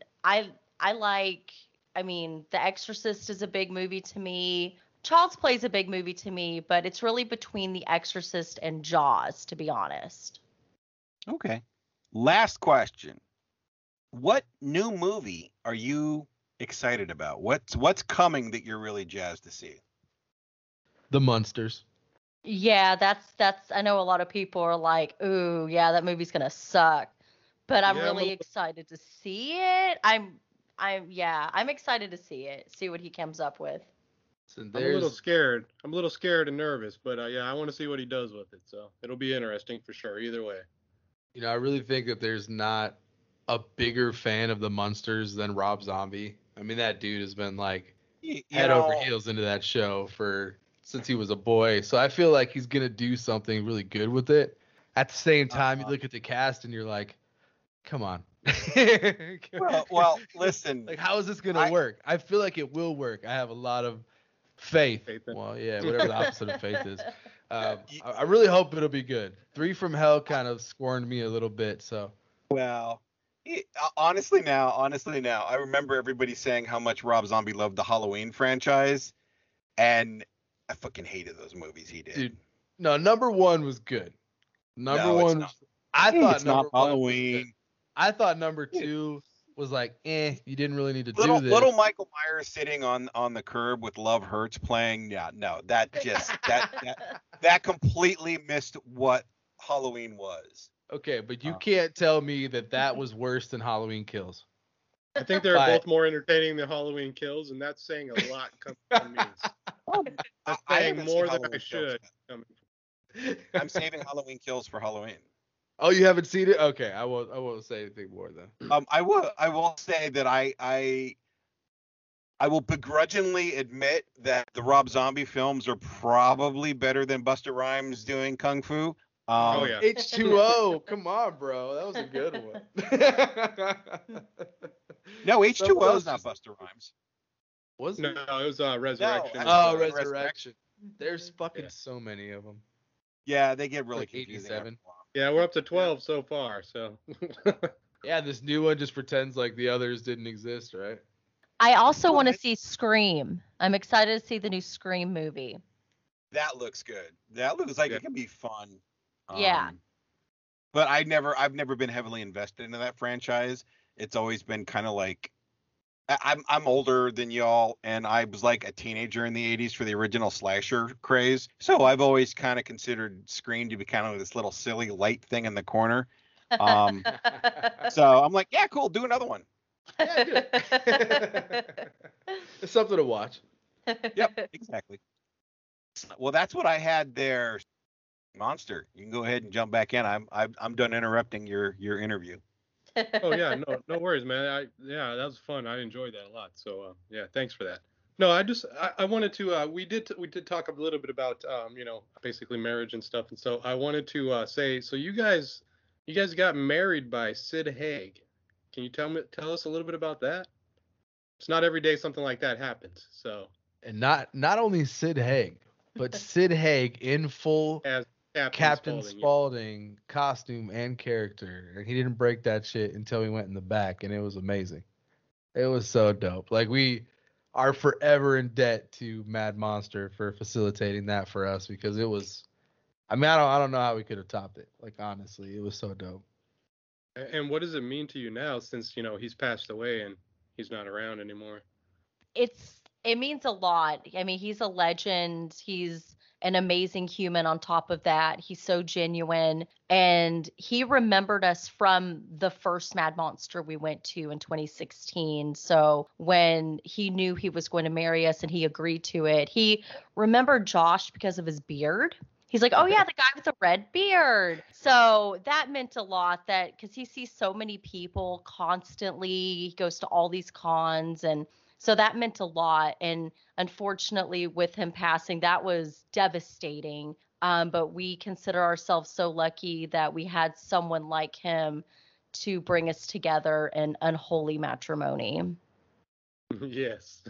The Exorcist is a big movie to me. Child's Play is a big movie to me, but it's really between The Exorcist and Jaws, to be honest. Okay. Last question. What new movie are you excited about? What's coming that you're really jazzed to see? The Munsters. Yeah, that's I know a lot of people are like, "Ooh, yeah, that movie's going to suck." But I'm really excited to see it. I'm excited to see it. See what he comes up with. I'm a little scared. And nervous, but I want to see what he does with it. So it'll be interesting for sure. Either way. I really think that there's not a bigger fan of the Munsters than Rob Zombie. I mean, that dude has been like head over heels into that show since he was a boy. So I feel like he's gonna do something really good with it. At the same time, you look at the cast and you're like, come on. well, listen. Like, how is this gonna work? I feel like it will work. I have a lot of faith. Well, yeah, whatever the opposite of faith is. I really hope it'll be good. 3 from Hell kind of scorned me a little bit, so. Well, honestly now, I remember everybody saying how much Rob Zombie loved the Halloween franchise, and I fucking hated those movies he did. Dude, no, number 1 was good. Number one I thought it's not number 1 was Halloween. good. I thought number 2 was like, you didn't really need to do this. Little Michael Myers sitting on the curb with Love Hurts playing. Yeah, no, that just that completely missed what Halloween was. Okay, but you can't tell me that was worse than Halloween Kills. I think they're both more entertaining than Halloween Kills, and that's saying a lot coming from me. That's saying more than I should. I'm saving Halloween Kills for Halloween. Oh, you haven't seen it? Okay, I won't say anything more then. I will say that I will begrudgingly admit that the Rob Zombie films are probably better than Busta Rhymes doing Kung Fu. Oh yeah. H2O, come on, bro, that was a good one. No, H2O is not Busta Rhymes. Was it? No, it was Resurrection. No, Resurrection. There's fucking so many of them. Yeah, they get really like confusing. 87. Yeah, we're up to 12 so far. So. Yeah, this new one just pretends like the others didn't exist, right? I also want to see Scream. I'm excited to see the new Scream movie. That looks good. That looks like it can be fun. Yeah. But I've never been heavily invested into that franchise. It's always been kind of like I'm older than y'all, and I was like a teenager in the 80s for the original slasher craze. So I've always kind of considered Scream to be kind of this little silly light thing in the corner. So I'm like, yeah, cool, do another one. Yeah, do it. It's something to watch. Yep, exactly. Well, that's what I had there. Monster, you can go ahead and jump back in. I'm done interrupting your interview. Oh yeah, no worries, man. That was fun. I enjoyed that a lot. So yeah, thanks for that. No, I wanted to we did talk a little bit about basically marriage and stuff, and so I wanted to say, so you guys got married by Sid Haig. Can you tell us a little bit about that? It's not every day something like that happens. So. And not only Sid Haig, but Sid Haig in full as Captain Spaulding costume and character, and he didn't break that shit until we went in the back, and it was amazing. It was so dope. Like, we are forever in debt to Mad Monster for facilitating that for us, because it was, I mean, I don't know how we could have topped it. Like, honestly, it was so dope. And what does it mean to you now, since he's passed away and he's not around anymore? It means a lot. I mean, he's a legend. He's an amazing human on top of that. He's so genuine. And he remembered us from the first Mad Monster we went to in 2016. So when he knew he was going to marry us and he agreed to it, he remembered Josh because of his beard. He's like, oh yeah, the guy with the red beard. So that meant a lot, that because he sees so many people constantly. He goes to all these cons, and so that meant a lot. And unfortunately, with him passing, that was devastating. But we consider ourselves so lucky that we had someone like him to bring us together in unholy matrimony. Yes.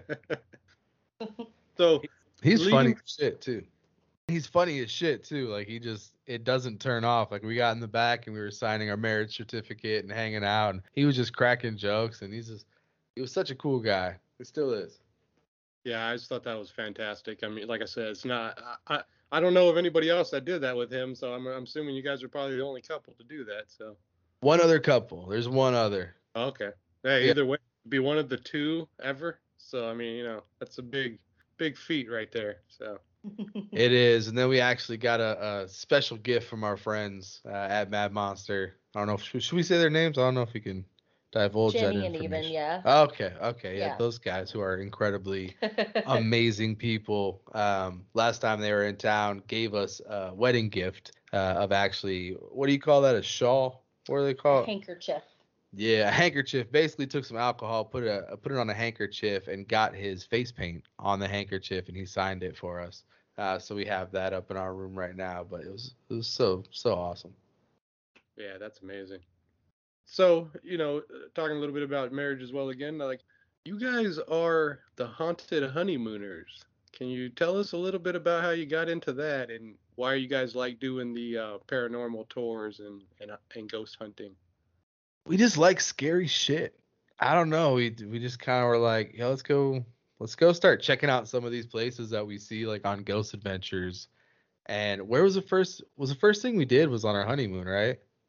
So he's funny as shit too. He's funny as shit too. Like, it doesn't turn off. Like, we got in the back and we were signing our marriage certificate and hanging out, and he was just cracking jokes, and he was such a cool guy. He still is. Yeah, I just thought that was fantastic. I mean, like I said, it's not. I don't know of anybody else that did that with him, so I'm assuming you guys are probably the only couple to do that. So. One other couple. There's one other. Okay. Hey, either way, be one of the two ever. So I mean, that's a big feat right there. So. It is. And then we actually got a special gift from our friends at Mad Monster. I don't know should we say their names? I don't know if we can divulge Jenny that and information. Even, yeah. Okay. Yeah, those guys who are incredibly amazing people. Last time they were in town, gave us a wedding gift of actually, what do you call that? A shawl? What do they call it? Handkerchief. Yeah, a handkerchief. Basically took some alcohol, put it on a handkerchief, and got his face paint on the handkerchief, and he signed it for us. So we have that up in our room right now. But it was so awesome. Yeah, that's amazing. So, talking a little bit about marriage as well again, like, you guys are the Haunted Honeymooners. Can you tell us a little bit about how you got into that, and why you guys like doing the paranormal tours and ghost hunting? We just like scary shit. I don't know. We just kind of were like, yeah, let's go start checking out some of these places that we see like on Ghost Adventures. And where was the first thing we did was on our honeymoon, right?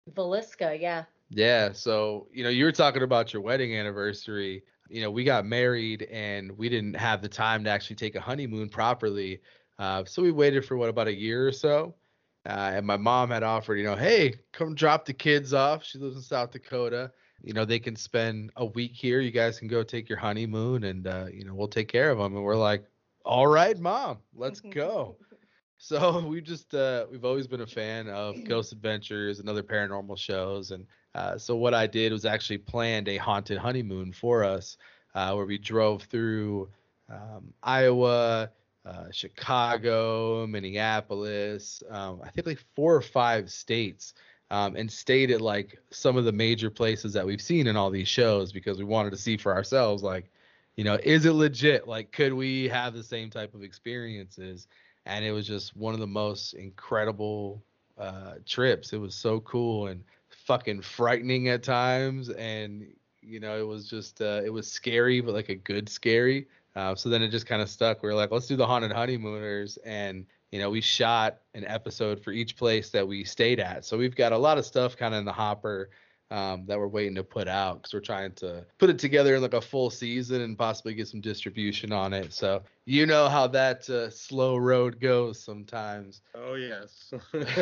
Villisca, yeah. Yeah, so you were talking about your wedding anniversary. We got married and we didn't have the time to actually take a honeymoon properly. So we waited for about a year or so. And my mom had offered, hey, come drop the kids off. She lives in South Dakota. They can spend a week here. You guys can go take your honeymoon and, we'll take care of them. And we're like, all right, Mom, let's go. So we've always been a fan of Ghost Adventures and other paranormal shows. And so what I did was actually planned a haunted honeymoon for us, where we drove through Iowa, Chicago, Minneapolis, I think like 4 or 5 states, and stayed at like some of the major places that we've seen in all these shows because we wanted to see for ourselves, like, is it legit? Like, could we have the same type of experiences? And it was just one of the most incredible trips. It was so cool and fucking frightening at times. And, it was just, it was scary, but like a good scary. So then it just kind of stuck. We were like, let's do the Haunted Honeymooners. And, we shot an episode for each place that we stayed at. So we've got a lot of stuff kind of in the hopper that we're waiting to put out because we're trying to put it together in like a full season and possibly get some distribution on it. So you know how that slow road goes sometimes. Oh, yes.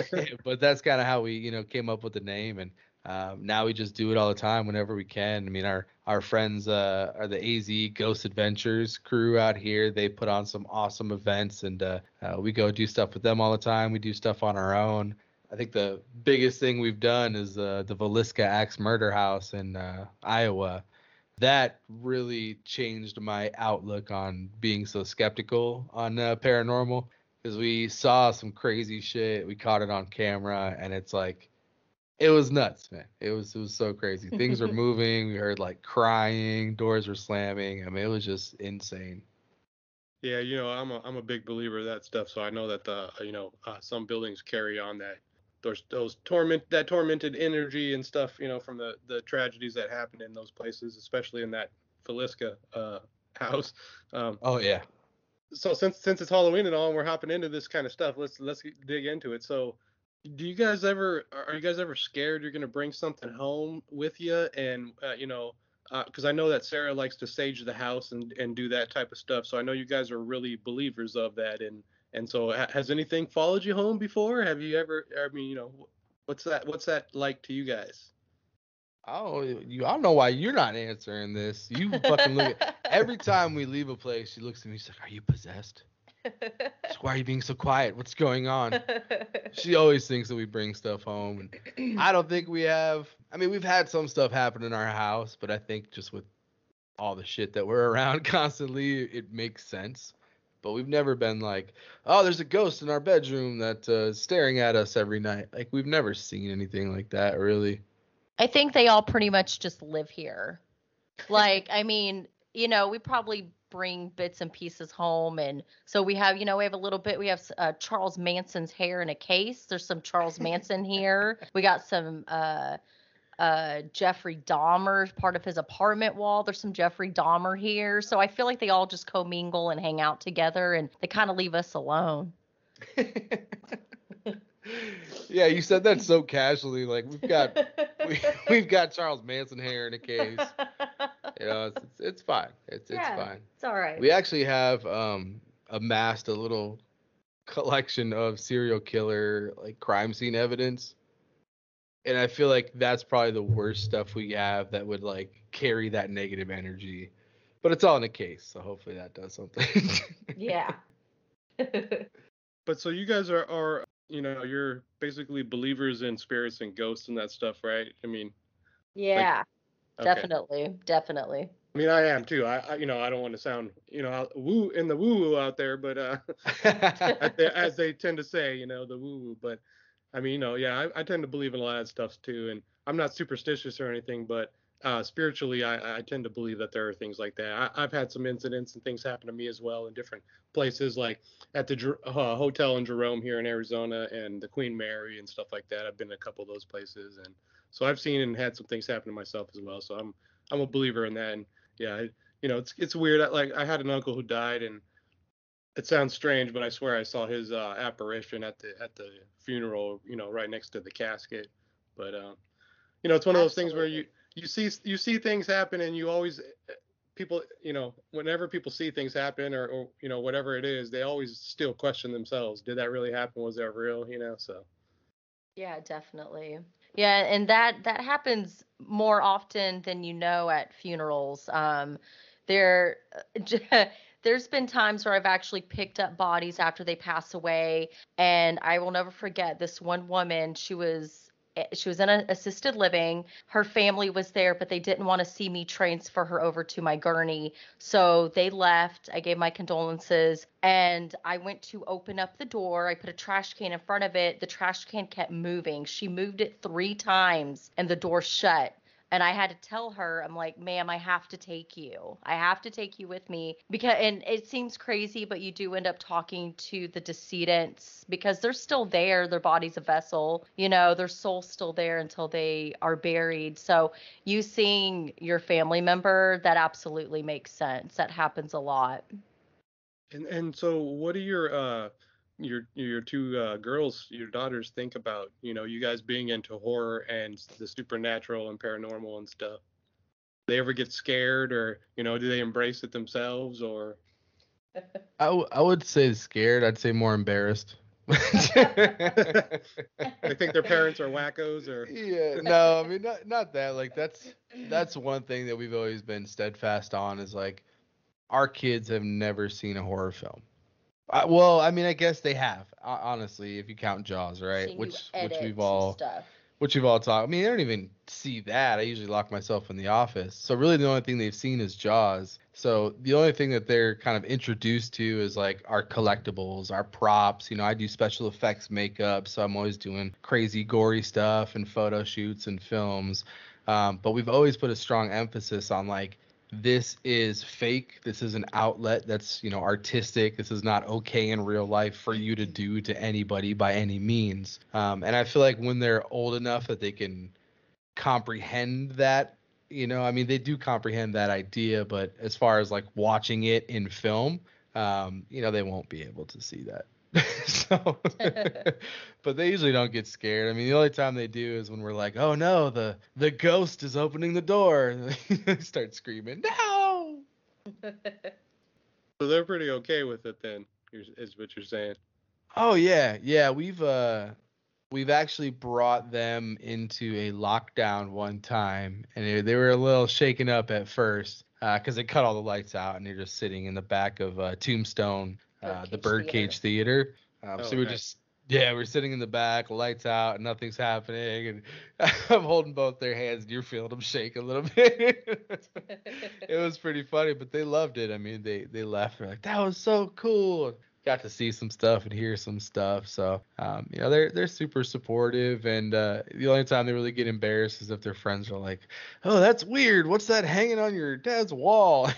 But that's kind of how we, came up with the name. And now we just do it all the time whenever we can. I mean, our friends are the AZ Ghost Adventures crew out here. They put on some awesome events, and we go do stuff with them all the time. We do stuff on our own. I think the biggest thing we've done is the Villisca Axe Murder House in Iowa. That really changed my outlook on being so skeptical on paranormal, because we saw some crazy shit. We caught it on camera, and it's like, it was nuts, man. It was so crazy. Things were moving. We heard like crying, doors were slamming. I mean, it was just insane. Yeah, I'm a big believer of that stuff. So I know that some buildings carry on those tormented energy and stuff, from the tragedies that happened in those places, especially in that Villisca house. Oh yeah. So since it's Halloween and all, and we're hopping into this kind of stuff, let's dig into it. So, are you guys ever scared you're gonna bring something home with you? And because I know that Sarah likes to sage the house and do that type of stuff. So I know you guys are really believers of that. And so has anything followed you home before? Have you ever? I mean, what's that like to you guys? Oh, I don't know why you're not answering this. You fucking look at every time we leave a place. She looks at me. She's like, "Are you possessed? Why are you being so quiet? What's going on?" She always thinks that we bring stuff home, and I don't think we have. I mean, we've had some stuff happen in our house, but I think just with all the shit that we're around constantly, it makes sense. But we've never been like, oh, there's a ghost in our bedroom that's staring at us every night. Like, we've never seen anything like that, really. I think they all pretty much just live here. Like, I mean, we probably bring bits and pieces home. And so we have a little bit, we have Charles Manson's hair in a case. There's some Charles Manson here. We got some Jeffrey Dahmer, part of his apartment wall. There's some Jeffrey Dahmer here. So I feel like they all just commingle and hang out together, and they kind of leave us alone. Yeah, you said that so casually. Like, we've got Charles Manson hair in a case. It's fine. It's fine. It's all right. We actually have amassed a little collection of serial killer like crime scene evidence. And I feel like that's probably the worst stuff we have that would like carry that negative energy. But it's all in a case, so hopefully that does something. Yeah. But so you guys are you're basically believers in spirits and ghosts and that stuff, right? I mean, yeah, okay. Definitely. I mean, I am too. I don't want to sound, woo in the woo out there, but as they tend to say, the woo woo. But I mean, yeah, I tend to believe in a lot of stuff too, and I'm not superstitious or anything, but spiritually, I tend to believe that there are things like that. I've had some incidents and things happen to me as well in different places, like at the hotel in Jerome here in Arizona and the Queen Mary and stuff like that. I've been to a couple of those places, and so I've seen and had some things happen to myself as well. So I'm a believer in that, and yeah, it's weird. I had an uncle who died, and it sounds strange, but I swear I saw his apparition at the funeral, right next to the casket. But it's one of those things where Absolutely. you see things happen, and you always people, whenever people see things happen or whatever it is, they always still question themselves. Did that really happen? Was that real? So. Yeah, definitely. Yeah, and that happens more often than you know at funerals. There, there's been times where I've actually picked up bodies after they pass away, and I will never forget this one woman. She was in an assisted living. Her family was there, but they didn't want to see me transfer her over to my gurney. So they left. I gave my condolences and I went to open up the door. I put a trash can in front of it. The trash can kept moving. She moved it 3 times and the door shut. And I had to tell her, I'm like, ma'am, I have to take you. I have to take you with me and it seems crazy, but you do end up talking to the decedents because they're still there. Their body's a vessel, their soul's still there until they are buried. So you seeing your family member, that absolutely makes sense. That happens a lot. And so, what do your two girls, your daughters, think about you guys being into horror and the supernatural and paranormal and stuff? They ever get scared, or do they embrace it themselves, or? I would say scared. I'd say more embarrassed. They think their parents are wackos, or? Yeah, no, I mean not that. Like that's one thing that we've always been steadfast on is like our kids have never seen a horror film. Well, I mean, I guess they have, honestly, if you count Jaws, right? Seeing Which you edit we've all stuff. which we've all talked. I mean, they don't even see that. I usually lock myself in the office. So really the only thing they've seen is Jaws. So the only thing that they're kind of introduced to is like our collectibles, our props. I do special effects makeup, so I'm always doing crazy gory stuff and photo shoots and films. But we've always put a strong emphasis on like this is fake. This is an outlet that's, artistic. This is not okay in real life for you to do to anybody by any means. And I feel like when they're old enough that they can comprehend that, I mean, they do comprehend that idea, but as far as like watching it in film, they won't be able to see that. So, but they usually don't get scared. I mean, the only time they do is when we're like, "Oh no, the ghost is opening the door." They start screaming, "No!" So they're pretty okay with it then, is what you're saying. Oh yeah. We've actually brought them into a lockdown one time, and they were a little shaken up at first because they cut all the lights out, and they're just sitting in the back of Tombstone. The Birdcage Theater. So we're sitting in the back, lights out, nothing's happening, and I'm holding both their hands, and you're feeling them shake a little bit. It was pretty funny, but they loved it. I mean, they laughed. They're like, "That was so cool." Got to see some stuff and hear some stuff. So, they're super supportive, and the only time they really get embarrassed is if their friends are like, "Oh, that's weird. What's that hanging on your dad's wall?"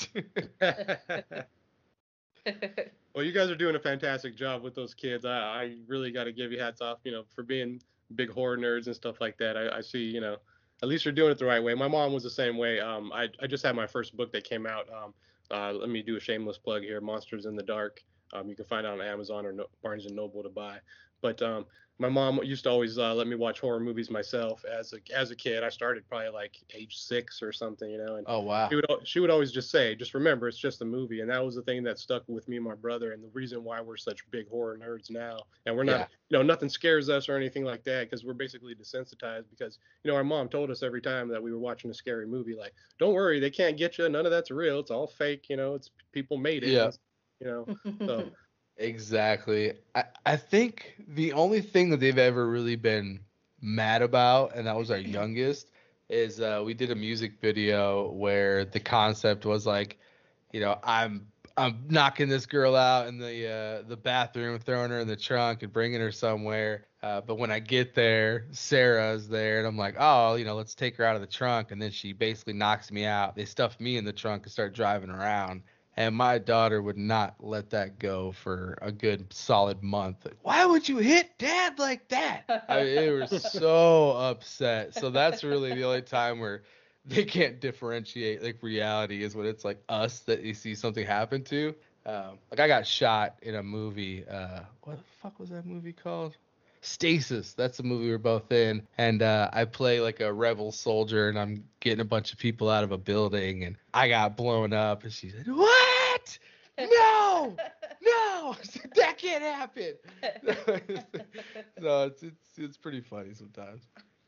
Well, you guys are doing a fantastic job with those kids. I really got to give you hats off, for being big horror nerds and stuff like that. I see, at least you're doing it the right way. My mom was the same way. I just had my first book that came out. Let me do a shameless plug here, Monsters in the Dark. You can find it on Amazon or Barnes & Noble to buy. But my mom used to always let me watch horror movies myself as a kid. I started probably like age 6 or something, And oh wow. She would always just say, just remember, it's just a movie. And that was the thing that stuck with me and my brother, and the reason why we're such big horror nerds now. And we're not, nothing scares us or anything like that, because we're basically desensitized. Because our mom told us every time that we were watching a scary movie, like, don't worry, they can't get you. None of that's real. It's all fake. It's people made it. Yeah. So. Exactly. I think the only thing that they've ever really been mad about, and that was our youngest, is we did a music video where the concept was like, I'm knocking this girl out in the bathroom, throwing her in the trunk and bringing her somewhere. But when I get there, Sarah's there, and I'm like, oh, let's take her out of the trunk. And then she basically knocks me out. They stuff me in the trunk and start driving around. And my daughter would not let that go for a good solid month. Why would you hit Dad like that? They were so upset. So that's really the only time where they can't differentiate like reality is when it's like us that you see something happen to. Like I got shot in a movie. What the fuck was that movie called? Stasis. That's the movie we're both in. And I play like a rebel soldier, and I'm getting a bunch of people out of a building, and I got blown up. And she said, "What? No, no, that can't happen." So it's pretty funny sometimes.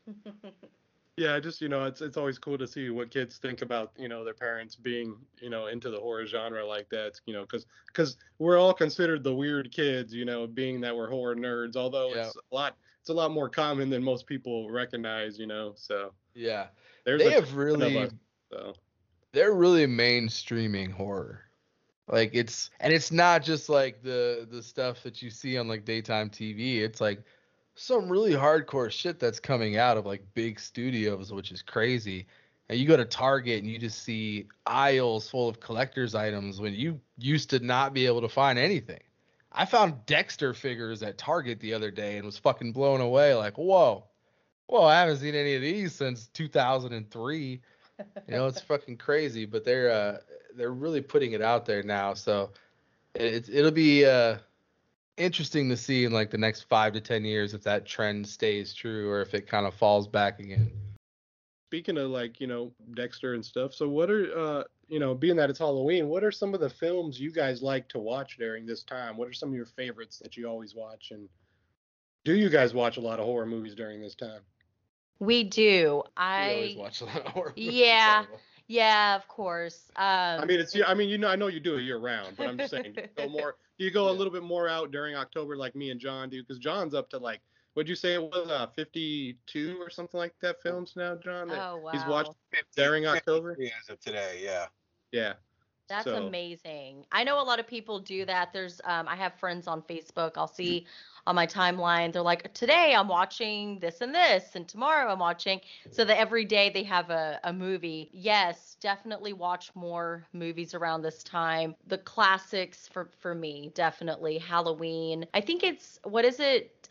Yeah, just it's always cool to see what kids think about their parents being into the horror genre like that. Because we're all considered the weird kids, being that we're horror nerds. Although it's a lot more common than most people recognize. So yeah, there's they have really us, so. They're really mainstreaming horror. Like it's not just like the stuff that you see on like daytime TV. It's like some really hardcore shit that's coming out of like big studios, which is crazy. And you go to Target and you just see aisles full of collector's items when you used to not be able to find anything. I found Dexter figures at Target the other day and was fucking blown away. Like, whoa, I haven't seen any of these since 2003. It's fucking crazy. But they're really putting it out there now. So it'll be interesting to see in like the next 5 to 10 years if that trend stays true or if it kind of falls back again. Speaking of like Dexter and stuff, so what are being that it's Halloween, what are some of the films you guys like to watch during this time? What are some of your favorites that you always watch, and do you guys watch a lot of horror movies during this time? We do. We always watch a lot of horror movies. Yeah, of course. I know you do it year round, but I'm just saying, do you go a little bit more out during October like me and John do? Because John's up to like, what'd you say it was, 52 or something like that films now, John? Oh, wow. He's watched during October? As of today, yeah. Yeah. That's amazing. I know a lot of people do that. There's I have friends on Facebook. I'll see on my timeline, they're like, today I'm watching this and this, and tomorrow I'm watching. So that every day they have a movie. Yes, definitely watch more movies around this time. The classics for me, definitely Halloween. I think it's, what is it?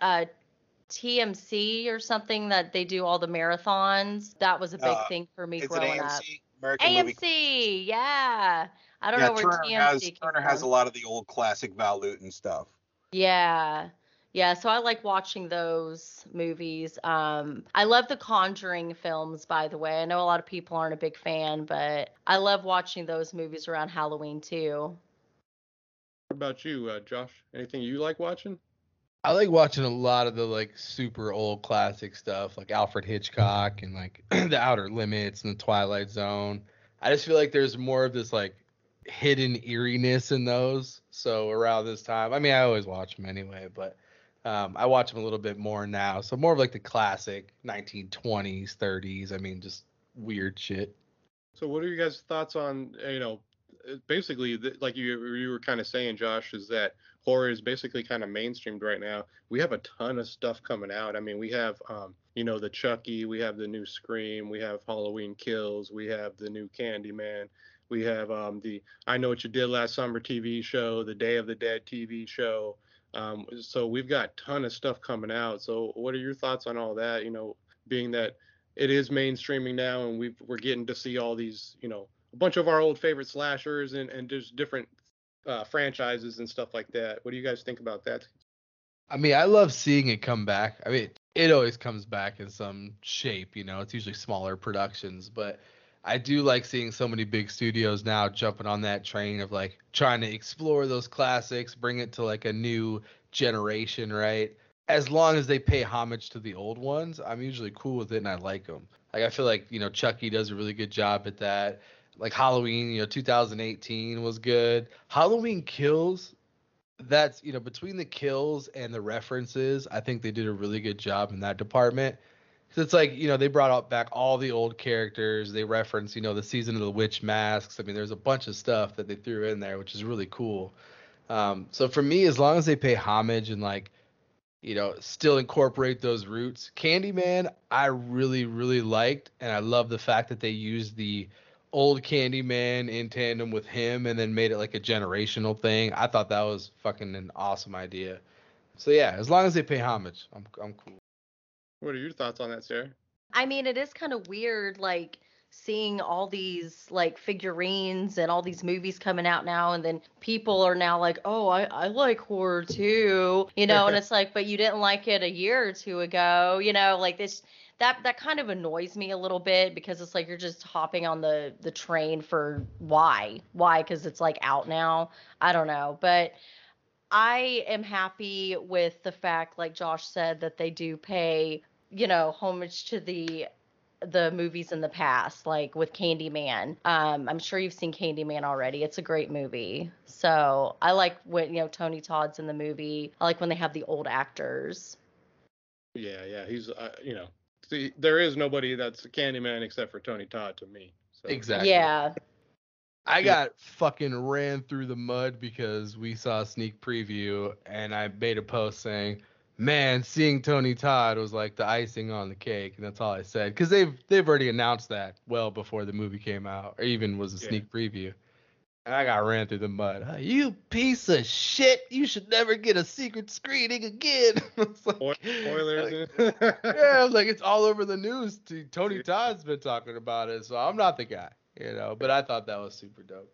TMC or something that they do all the marathons. That was a big thing for me growing up. AMC, yeah. I don't know where Turner has a lot of the old classic Val Lewton stuff. Yeah. Yeah, so I like watching those movies. I love the Conjuring films, by the way. I know a lot of people aren't a big fan, but I love watching those movies around Halloween too. What about you, Josh? Anything you like watching? I like watching a lot of the like super old classic stuff, like Alfred Hitchcock and like The Outer Limits and The Twilight Zone. I just feel like there's more of this like hidden eeriness in those. So around this time, I always watch them anyway, but I watch them a little bit more now. So more of like the classic 1920s, 30s. Just weird shit. So what are you guys' thoughts on, basically, like you were kind of saying, Josh, is that horror is basically kind of mainstreamed right now. We have a ton of stuff coming out. We have, the Chucky, we have the new Scream, we have Halloween Kills, we have the new Candyman, we have the I Know What You Did Last Summer TV show, the Day of the Dead TV show. So we've got a ton of stuff coming out. So what are your thoughts on all that? Being that it is mainstreaming now, and we're getting to see all these, a bunch of our old favorite slashers and just different franchises and stuff like that. What do you guys think about that? I love seeing it come back. It always comes back in some shape, it's usually smaller productions, but I do like seeing so many big studios now jumping on that train of like trying to explore those classics, bring it to like a new generation, right? As long as they pay homage to the old ones, I'm usually cool with it and I like them. Like I feel like, Chucky does a really good job at that. Like Halloween, 2018 was good. Halloween Kills, that's, between the kills and the references, I think they did a really good job in that department. It's like, they brought back all the old characters. They reference, the Season of the Witch masks. There's a bunch of stuff that they threw in there, which is really cool. So for me, as long as they pay homage and like, still incorporate those roots. Candyman, I really, really liked. And I love the fact that they used the old Candyman in tandem with him and then made it like a generational thing. I thought that was fucking an awesome idea. So yeah, as long as they pay homage, I'm cool. What are your thoughts on that, Sarah? It is kind of weird, like seeing all these like figurines and all these movies coming out now, and then people are now like, oh, I like horror too, you know, and it's like, but you didn't like it a year or two ago, you know, like this. That kind of annoys me a little bit, because it's like you're just hopping on the train for why? Because it's like out now. I don't know, but I am happy with the fact, like Josh said, that they do pay, you know, homage to the movies in the past, like with Candyman. I'm sure you've seen Candyman already. It's a great movie. So I like when, you know, Tony Todd's in the movie. I like when they have the old actors. Yeah, he's you know, see, there is nobody that's a Candyman except for Tony Todd to me. So. Exactly. Yeah. I got fucking ran through the mud because we saw a sneak preview and I made a post saying, man, seeing Tony Todd was like the icing on the cake, and that's all I said, because they've already announced that well before the movie came out, or even was a sneak preview. And I got ran through the mud. Oh, you piece of shit! You should never get a secret screening again. Like, spoilers. yeah, I was like, it's all over the news. Tony Todd's been talking about it, so I'm not the guy, you know. But I thought that was super dope.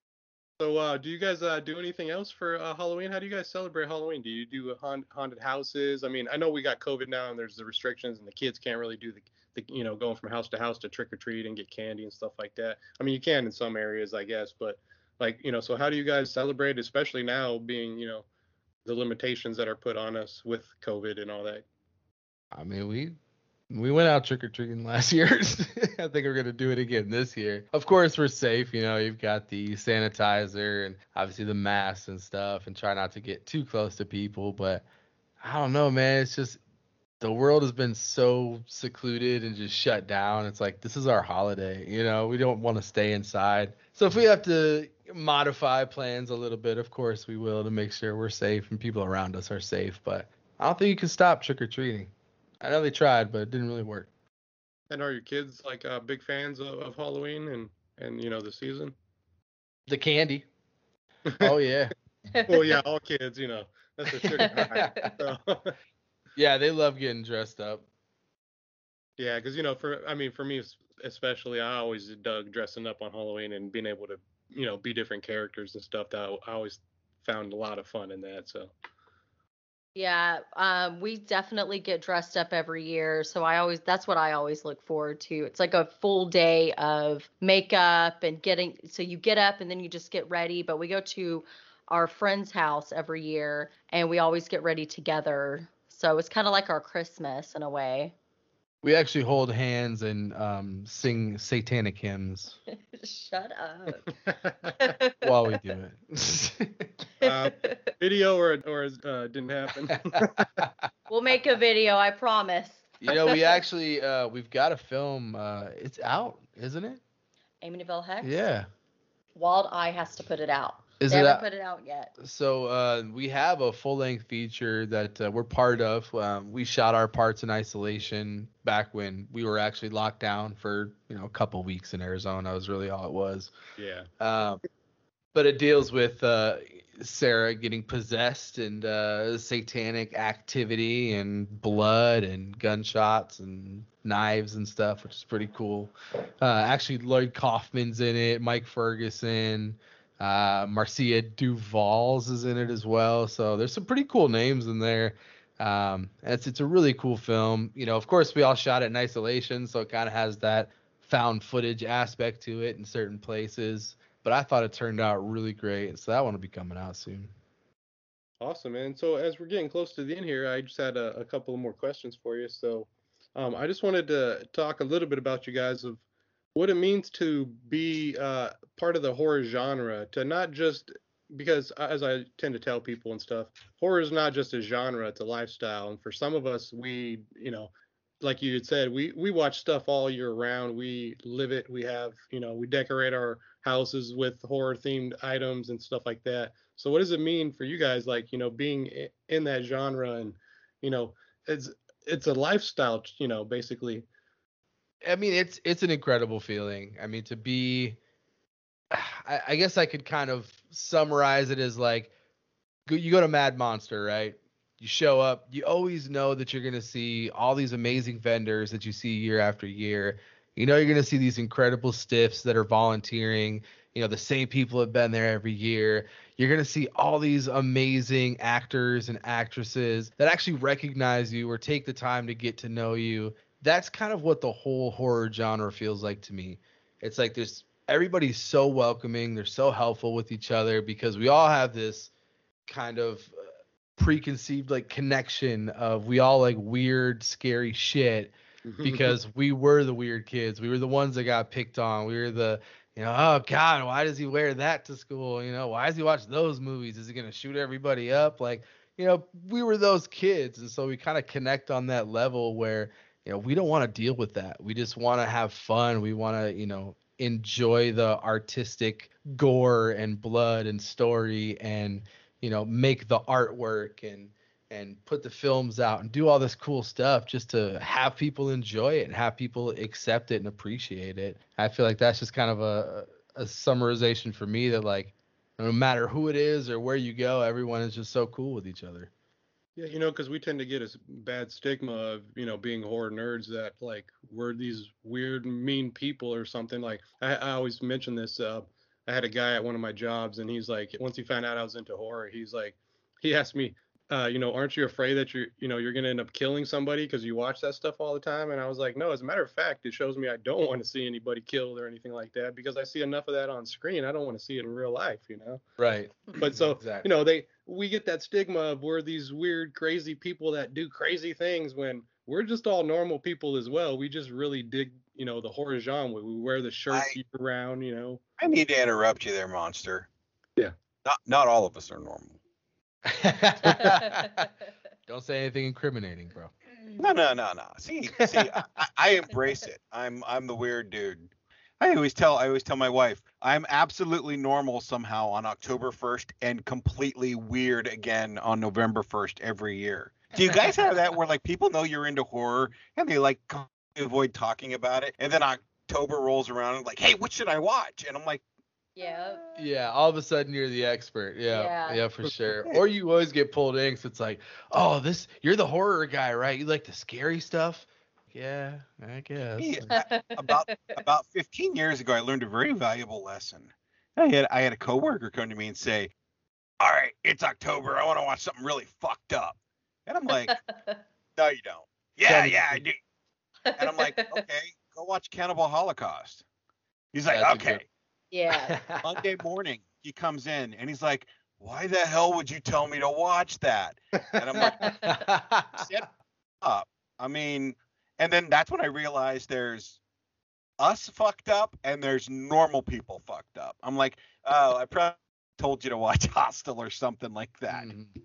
So, do you guys do anything else for Halloween? How do you guys celebrate Halloween? Do you do haunted houses? I mean, I know we got COVID now and there's the restrictions and the kids can't really do the you know, going from house to trick or treat and get candy and stuff like that. I mean, you can in some areas, I guess, but like, you know, so how do you guys celebrate, especially now being, you know, the limitations that are put on us with COVID and all that? I mean, we went out trick-or-treating last year. I think we're going to do it again this year. Of course, we're safe. You know, you've got the sanitizer and obviously the masks and stuff, and try not to get too close to people. But I don't know, man. It's just the world has been so secluded and just shut down. It's like, this is our holiday. You know, we don't want to stay inside. So if we have to modify plans a little bit, of course we will, to make sure we're safe and people around us are safe. But I don't think you can stop trick-or-treating. I know they tried, but it didn't really work. And are your kids like big fans of Halloween and you know, the season? The candy. Oh yeah. Well, yeah, all kids, you know, that's a sugar high. So. Yeah, they love getting dressed up. Yeah, because you know, for me especially, I always dug dressing up on Halloween and being able to, you know, be different characters and stuff. That I always found a lot of fun in that. So. Yeah, we definitely get dressed up every year. So that's what I always look forward to. It's like a full day of makeup and so you get up and then you just get ready. But we go to our friend's house every year and we always get ready together. So it's kind of like our Christmas in a way. We actually hold hands and sing satanic hymns. Shut up. While we do it. Video or didn't happen. We'll make a video, I promise. You know, we actually we've got a film. It's out, isn't it? Amityville Hex? Yeah. Wild Eye has to put it out. They haven't put it out yet. So we have a full-length feature that we're part of. We shot our parts in isolation back when we were actually locked down for, you know, a couple weeks in Arizona. That was really all it was. Yeah. But it deals with Sarah getting possessed and satanic activity and blood and gunshots and knives and stuff, which is pretty cool. Actually, Lloyd Kaufman's in it, Mike Ferguson. Marcia Duvall's is in it as well. So there's some pretty cool names in there. It's a really cool film. You know, of course, we all shot it in isolation, so it kind of has that found footage aspect to it in certain places. But I thought it turned out really great. So that one will be coming out soon. Awesome, man. So as we're getting close to the end here, I just had a couple of more questions for you. So I just wanted to talk a little bit about you guys of what it means to be part of the horror genre, to not just, because as I tend to tell people and stuff, horror is not just a genre, it's a lifestyle. And for some of us, we, you know, like you had said, we watch stuff all year round. We live it. We have, you know, we decorate our houses with horror themed items and stuff like that. So what does it mean for you guys, like, you know, being in that genre and, you know, it's a lifestyle, you know, basically. I mean, it's an incredible feeling. I mean, to be, I guess I could kind of summarize it as like, you go to Mad Monster, right? You show up, you always know that you're going to see all these amazing vendors that you see year after year. You know you're going to see these incredible stiffs that are volunteering. You know, the same people have been there every year. You're going to see all these amazing actors and actresses that actually recognize you or take the time to get to know you. That's kind of what the whole horror genre feels like to me. It's like everybody's so welcoming. They're so helpful with each other because we all have this kind of preconceived like connection of we all like weird, scary shit because we were the weird kids. We were the ones that got picked on. We were the, oh God, why does he wear that to school? Why does he watch those movies? Is he going to shoot everybody up? Like, we were those kids. And so we kind of connect on that level where, we don't want to deal with that. We just want to have fun. We want to, enjoy the artistic gore and blood and story and, make the artwork and put the films out and do all this cool stuff just to have people enjoy it and have people accept it and appreciate it. I feel like that's just kind of a summarization for me that like, no matter who it is or where you go, everyone is just so cool with each other. Yeah, because we tend to get a bad stigma of, being horror nerds that like we're these weird, mean people or something. Like I always mention this. I had a guy at one of my jobs and he's like, once he found out I was into horror, he's like, he asked me, aren't you afraid that you're going to end up killing somebody because you watch that stuff all the time? And I was like, no, as a matter of fact, it shows me I don't want to see anybody killed or anything like that because I see enough of that on screen. I don't want to see it in real life, Right. But so, exactly. We get that stigma of we're these weird, crazy people that do crazy things when we're just all normal people as well. We just really dig, the horror genre. We wear the shirts year round, I need to interrupt you there, Monster. Yeah. Not all of us are normal. Don't say anything incriminating, bro. No. See, I embrace it. I'm the weird dude. I always tell my wife I'm absolutely normal somehow on October 1st and completely weird again on November 1st every year. Do you guys have that where like people know you're into horror and they like avoid talking about it, and then October rolls around and like, hey, what should I watch? And I'm like, yeah, all of a sudden you're the expert. Yeah, for sure. Or you always get pulled in because it's like, oh, you're the horror guy, right? You like the scary stuff? Yeah, I guess. About 15 years ago, I learned a very valuable lesson. I had a coworker come to me and say, all right, it's October. I want to watch something really fucked up. And I'm like, no, you don't. Yeah, I do. And I'm like, okay, go watch Cannibal Holocaust. He's like, okay. Yeah. Monday morning, he comes in and he's like, why the hell would you tell me to watch that? And I'm like, shut up. I mean, and then that's when I realized there's us fucked up and there's normal people fucked up. I'm like, oh, I probably told you to watch Hostel or something like that.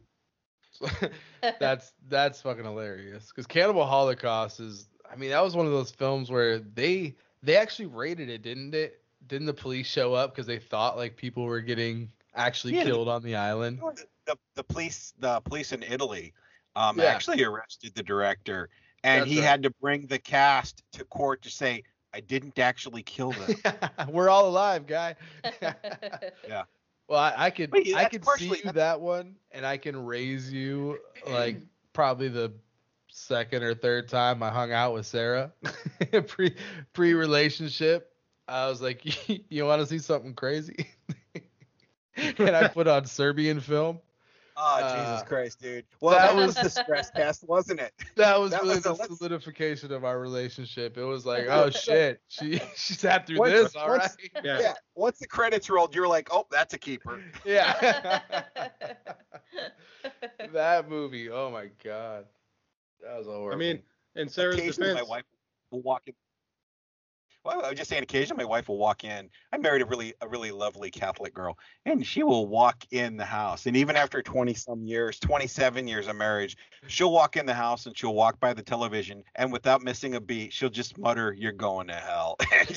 That's fucking hilarious. Because Cannibal Holocaust that was one of those films where they actually rated it, didn't it? Didn't the police show up because they thought like people were getting actually killed on the island? The police in Italy actually arrested the director, and he had to bring the cast to court to say, I didn't actually kill them. We're all alive, guy. Yeah. Well, I could see you that one, and I can raise you like probably the second or third time I hung out with Sarah pre-relationship. I was like, you want to see something crazy? And I put on Serbian film. Oh, Jesus Christ, dude. Well, that was the stress test, wasn't it? That was really the solidification of our relationship. It was like, oh, shit. She sat through this, all right. Yeah. Once the credits rolled, you're like, oh, that's a keeper. Yeah. That movie, oh, my God. That was horrible. I mean, in Sarah's defense. My wife will walk in. Well, I was just saying, occasionally my wife will walk in. I married a really lovely Catholic girl, and she will walk in the house. And even after 27 years of marriage, she'll walk in the house and she'll walk by the television, and without missing a beat, she'll just mutter, "You're going to hell."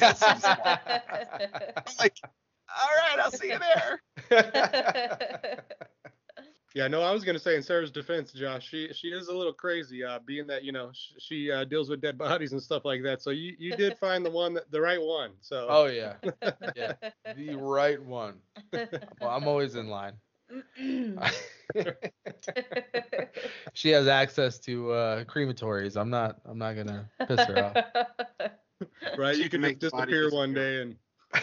I'm like, all right, I'll see you there. Yeah, no, I was gonna say in Sarah's defense, Josh, she is a little crazy, being that she deals with dead bodies and stuff like that. So you did find the right one. So. Oh yeah, yeah, the right one. Well, I'm always in line. She has access to crematories. I'm not gonna piss her off. Right, you can just disappear one day and.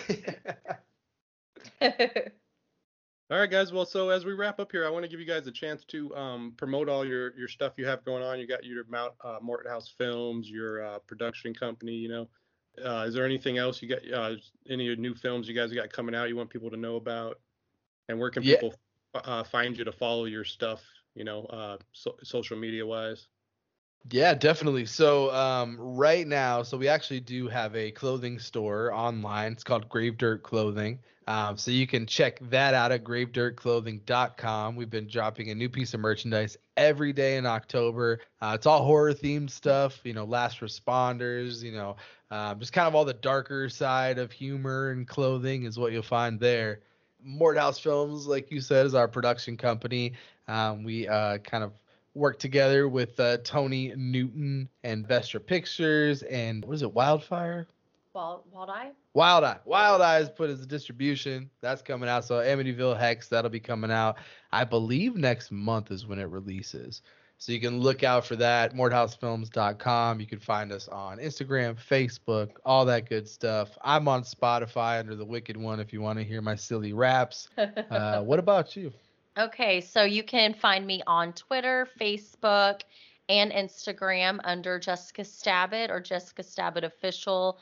All right, guys. Well, so as we wrap up here, I want to give you guys a chance to promote all your stuff you have going on. You got your Morton House Films, your production company. You know, is there anything else you got? Any new films you guys got coming out you want people to know about? And where can people find you to follow your stuff? You know, social media wise. Yeah, definitely. So right now, so we actually do have a clothing store online. It's called Grave Dirt Clothing. So you can check that out at gravedirtclothing.com. We've been dropping a new piece of merchandise every day in October. It's all horror themed stuff, you know, last responders, you know, just kind of all the darker side of humor and clothing is what you'll find there. Morton House Films, like you said, is our production company. We kind of work together with Tony Newton and Vestra Pictures and what is it, Wildfire? Wild Eye? Wild Eye. Wild Eye has put his distribution. That's coming out. So Amityville Hex, that'll be coming out. I believe next month is when it releases. So you can look out for that. MortHouseFilms.com. You can find us on Instagram, Facebook, all that good stuff. I'm on Spotify under The Wicked One if you want to hear my silly raps. What about you? Okay, so you can find me on Twitter, Facebook, and Instagram under Jessica Stabbit or Jessica Stabbit Official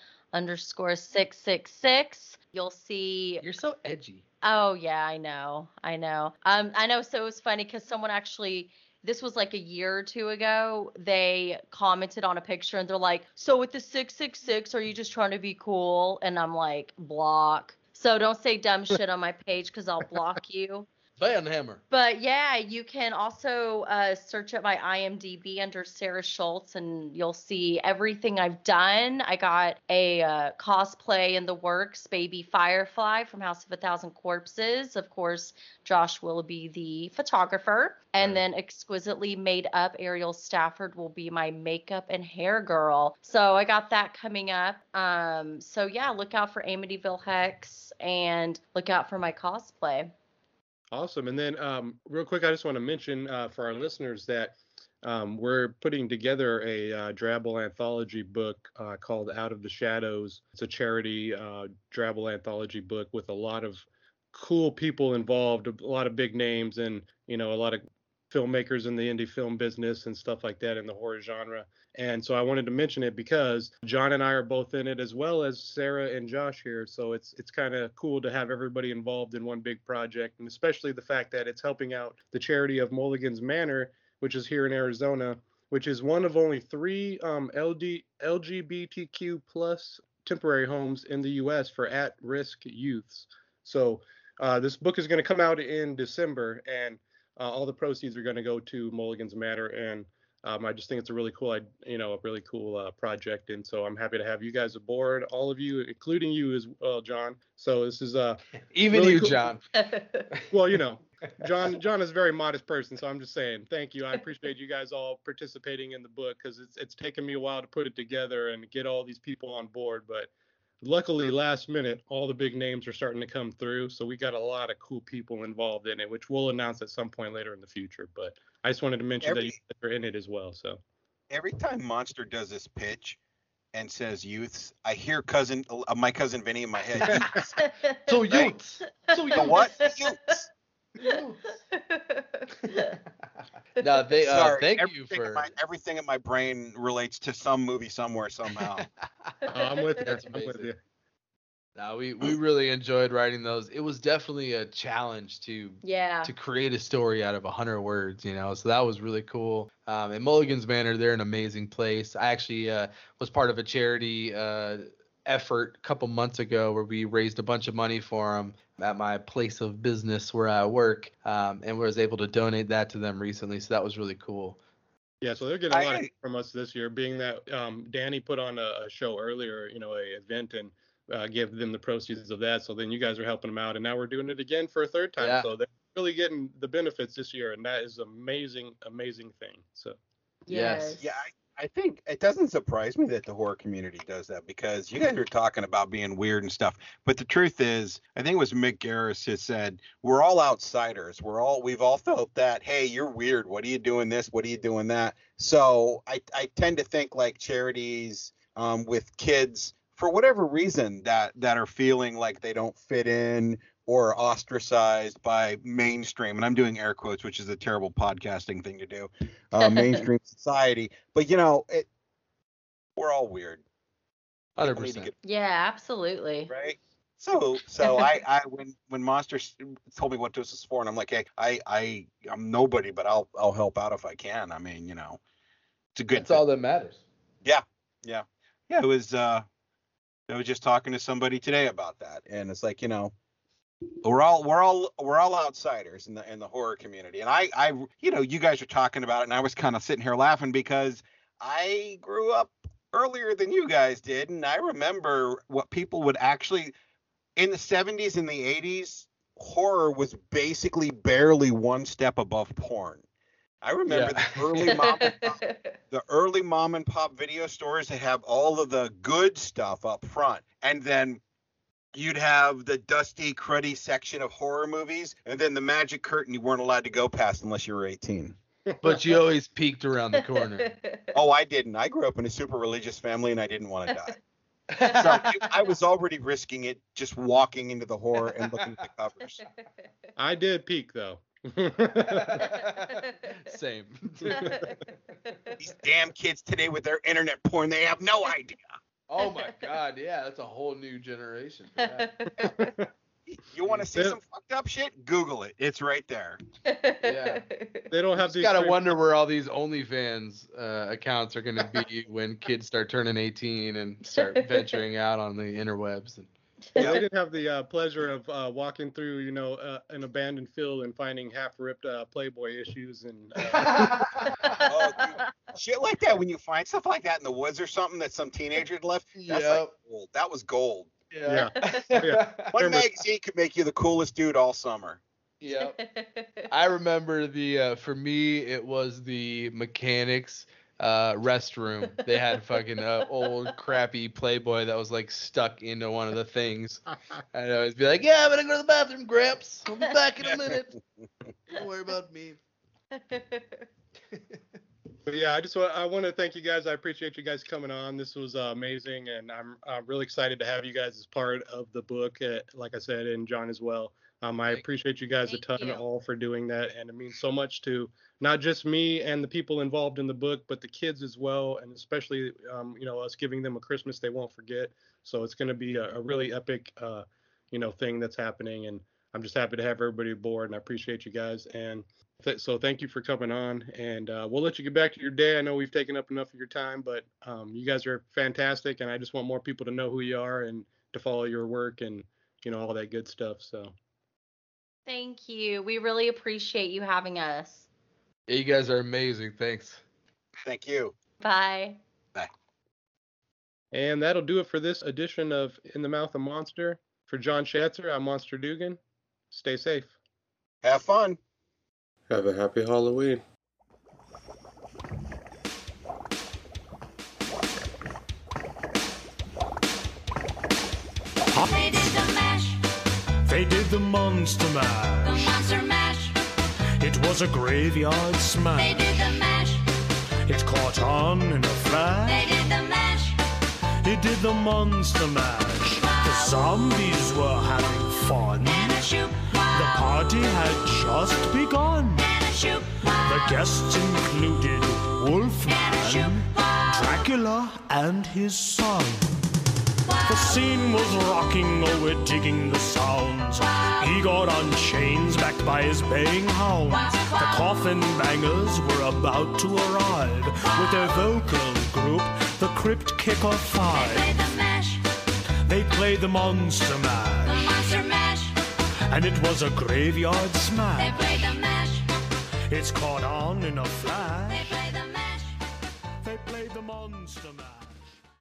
_666. You'll see. You're so edgy. Oh yeah, I know. I know. So it was funny because someone actually, this was like a year or two ago, they commented on a picture and they're like, so with the 666, are you just trying to be cool? And I'm like, block. So don't say dumb shit on my page because I'll block you. Van Hammer. But yeah, you can also search at my IMDb under Sarah Schultz, and you'll see everything I've done. I got a cosplay in the works, Baby Firefly from House of a Thousand Corpses. Of course, Josh Willoughby, the photographer. And then Exquisitely Made Up Ariel Stafford will be my makeup and hair girl. So I got that coming up. So yeah, look out for Amityville Hex and look out for my cosplay. Awesome. And then real quick, I just want to mention for our listeners that we're putting together a Drabble anthology book called Out of the Shadows. It's a charity Drabble anthology book with a lot of cool people involved, a lot of big names, and, you know, a lot of filmmakers in the indie film business and stuff like that in the horror genre. And so I wanted to mention it because John and I are both in it, as well as Sarah and Josh here. So it's kind of cool to have everybody involved in one big project, and especially the fact that it's helping out the charity of Mulligan's Manor, which is here in Arizona, which is one of only 3 LGBTQ plus temporary homes in the U.S. for at-risk youths. So this book is going to come out in December, and all the proceeds are going to go to Mulligan's Manor, and I just think it's a really cool, project, and so I'm happy to have you guys aboard, all of you, including you as well, John. So this is even really you, cool. John. Well, you know, John is a very modest person, so I'm just saying thank you. I appreciate you guys all participating in the book because it's taken me a while to put it together and get all these people on board, but luckily, last minute, all the big names are starting to come through. So we got a lot of cool people involved in it, which we'll announce at some point later in the future. But I just wanted to mention that you are in it as well. So every time Monster does this pitch and says youths, I hear my cousin Vinny in my head. So youths. So what? Youths. No, they thank you for everything in my brain relates to some movie somewhere somehow. I'm with you. I'm with you. No, we really enjoyed writing those. It was definitely a challenge to create a story out of 100 words, you know. So that was really cool. And Mulligan's Manor, they're an amazing place. I actually was part of a charity effort a couple months ago where we raised a bunch of money for them at my place of business where I work, and was able to donate that to them recently. So that was really cool. Yeah, so they're getting a lot from us this year, being that Danny put on a show earlier, you know, a event, and gave them the proceeds of that. So then you guys are helping them out, and now we're doing it again for a third time. Yeah. So they're really getting the benefits this year, and that is amazing thing. So yes. Yeah, I think it doesn't surprise me that the horror community does that, because you guys are talking about being weird and stuff. But the truth is, I think it was Mick Garris who said, we're all outsiders. We've all felt that, hey, you're weird. What are you doing this? What are you doing that? So I tend to think like charities with kids for whatever reason that are feeling like they don't fit in or ostracized by mainstream, and I'm doing air quotes, which is a terrible podcasting thing to do, mainstream society. But we're all weird. 100%. Yeah, absolutely. Right. So I when Monster told me what this was for, and I'm like, hey, I'm nobody, but I'll help out if I can. I mean, it's a good. That's all that matters. Yeah. It was. I was just talking to somebody today about that, and it's like, we're all outsiders in the horror community, and I you guys are talking about it, and I was kind of sitting here laughing because I grew up earlier than you guys did, and I remember what people would actually in the 70s and the 80s. Horror was basically barely one step above porn. I remember the early mom and pop video stores that have all of the good stuff up front, and then you'd have the dusty, cruddy section of horror movies, and then the magic curtain you weren't allowed to go past unless you were 18. But you always peeked around the corner. Oh, I didn't. I grew up in a super religious family, and I didn't want to die. So I was already risking it just walking into the horror and looking at the covers. I did peek, though. Same. These damn kids today with their internet porn, they have no idea. Oh my God, yeah, that's a whole new generation. For that. You want to see some fucked up shit? Google it. It's right there. Yeah. They don't have to. Gotta wonder where all these OnlyFans accounts are gonna be when kids start turning 18 and start venturing out on the interwebs. And yeah, they didn't have the pleasure of walking through, an abandoned field and finding half-ripped Playboy issues and. Oh, dude. Shit like that. When you find stuff like that in the woods or something that some teenager had left, that's like gold. That was gold. Yeah. One magazine could make you the coolest dude all summer. Yeah. I remember for me, it was the mechanics restroom. They had fucking old crappy Playboy that was like stuck into one of the things. I'd always be like, yeah, I'm gonna go to the bathroom, Gramps. I'll be back in a minute. Don't worry about me. But yeah, I want to thank you guys. I appreciate you guys coming on. This was amazing, and I'm really excited to have you guys as part of the book. Like I said, and John as well. I appreciate you guys a ton all for doing that, and it means so much to not just me and the people involved in the book, but the kids as well, and especially us giving them a Christmas they won't forget. So it's going to be a really epic thing that's happening, and I'm just happy to have everybody aboard, and I appreciate you guys. And so thank you for coming on, and we'll let you get back to your day. I know we've taken up enough of your time, but you guys are fantastic, and I just want more people to know who you are and to follow your work and all that good stuff. So thank you. We really appreciate you having us. Yeah, you guys are amazing. Thanks. Thank you. Bye. Bye. And that'll do it for this edition of In the Mouth of Monster. For John Schatzer, I'm Monster Dugan. Stay safe. Have fun. Have a happy Halloween. They did the mash. They did the monster mash. The monster mash. It was a graveyard smash. They did the mash. It caught on in a flash. They did the mash. It did the monster mash. The zombies were having fun. And a shoot. The party had just begun. And a shoot. The guests included Wolfman, Dracula, and his son. The scene was rocking, oh, we're digging the sounds. Igor on chains, backed by his baying hounds. The coffin bangers were about to arrive with their vocal group, the Crypt Kicker Five. They played the mash. They played the monster mash. The monster mash. And it was a graveyard smash. They played the mash. It's caught on in a flash.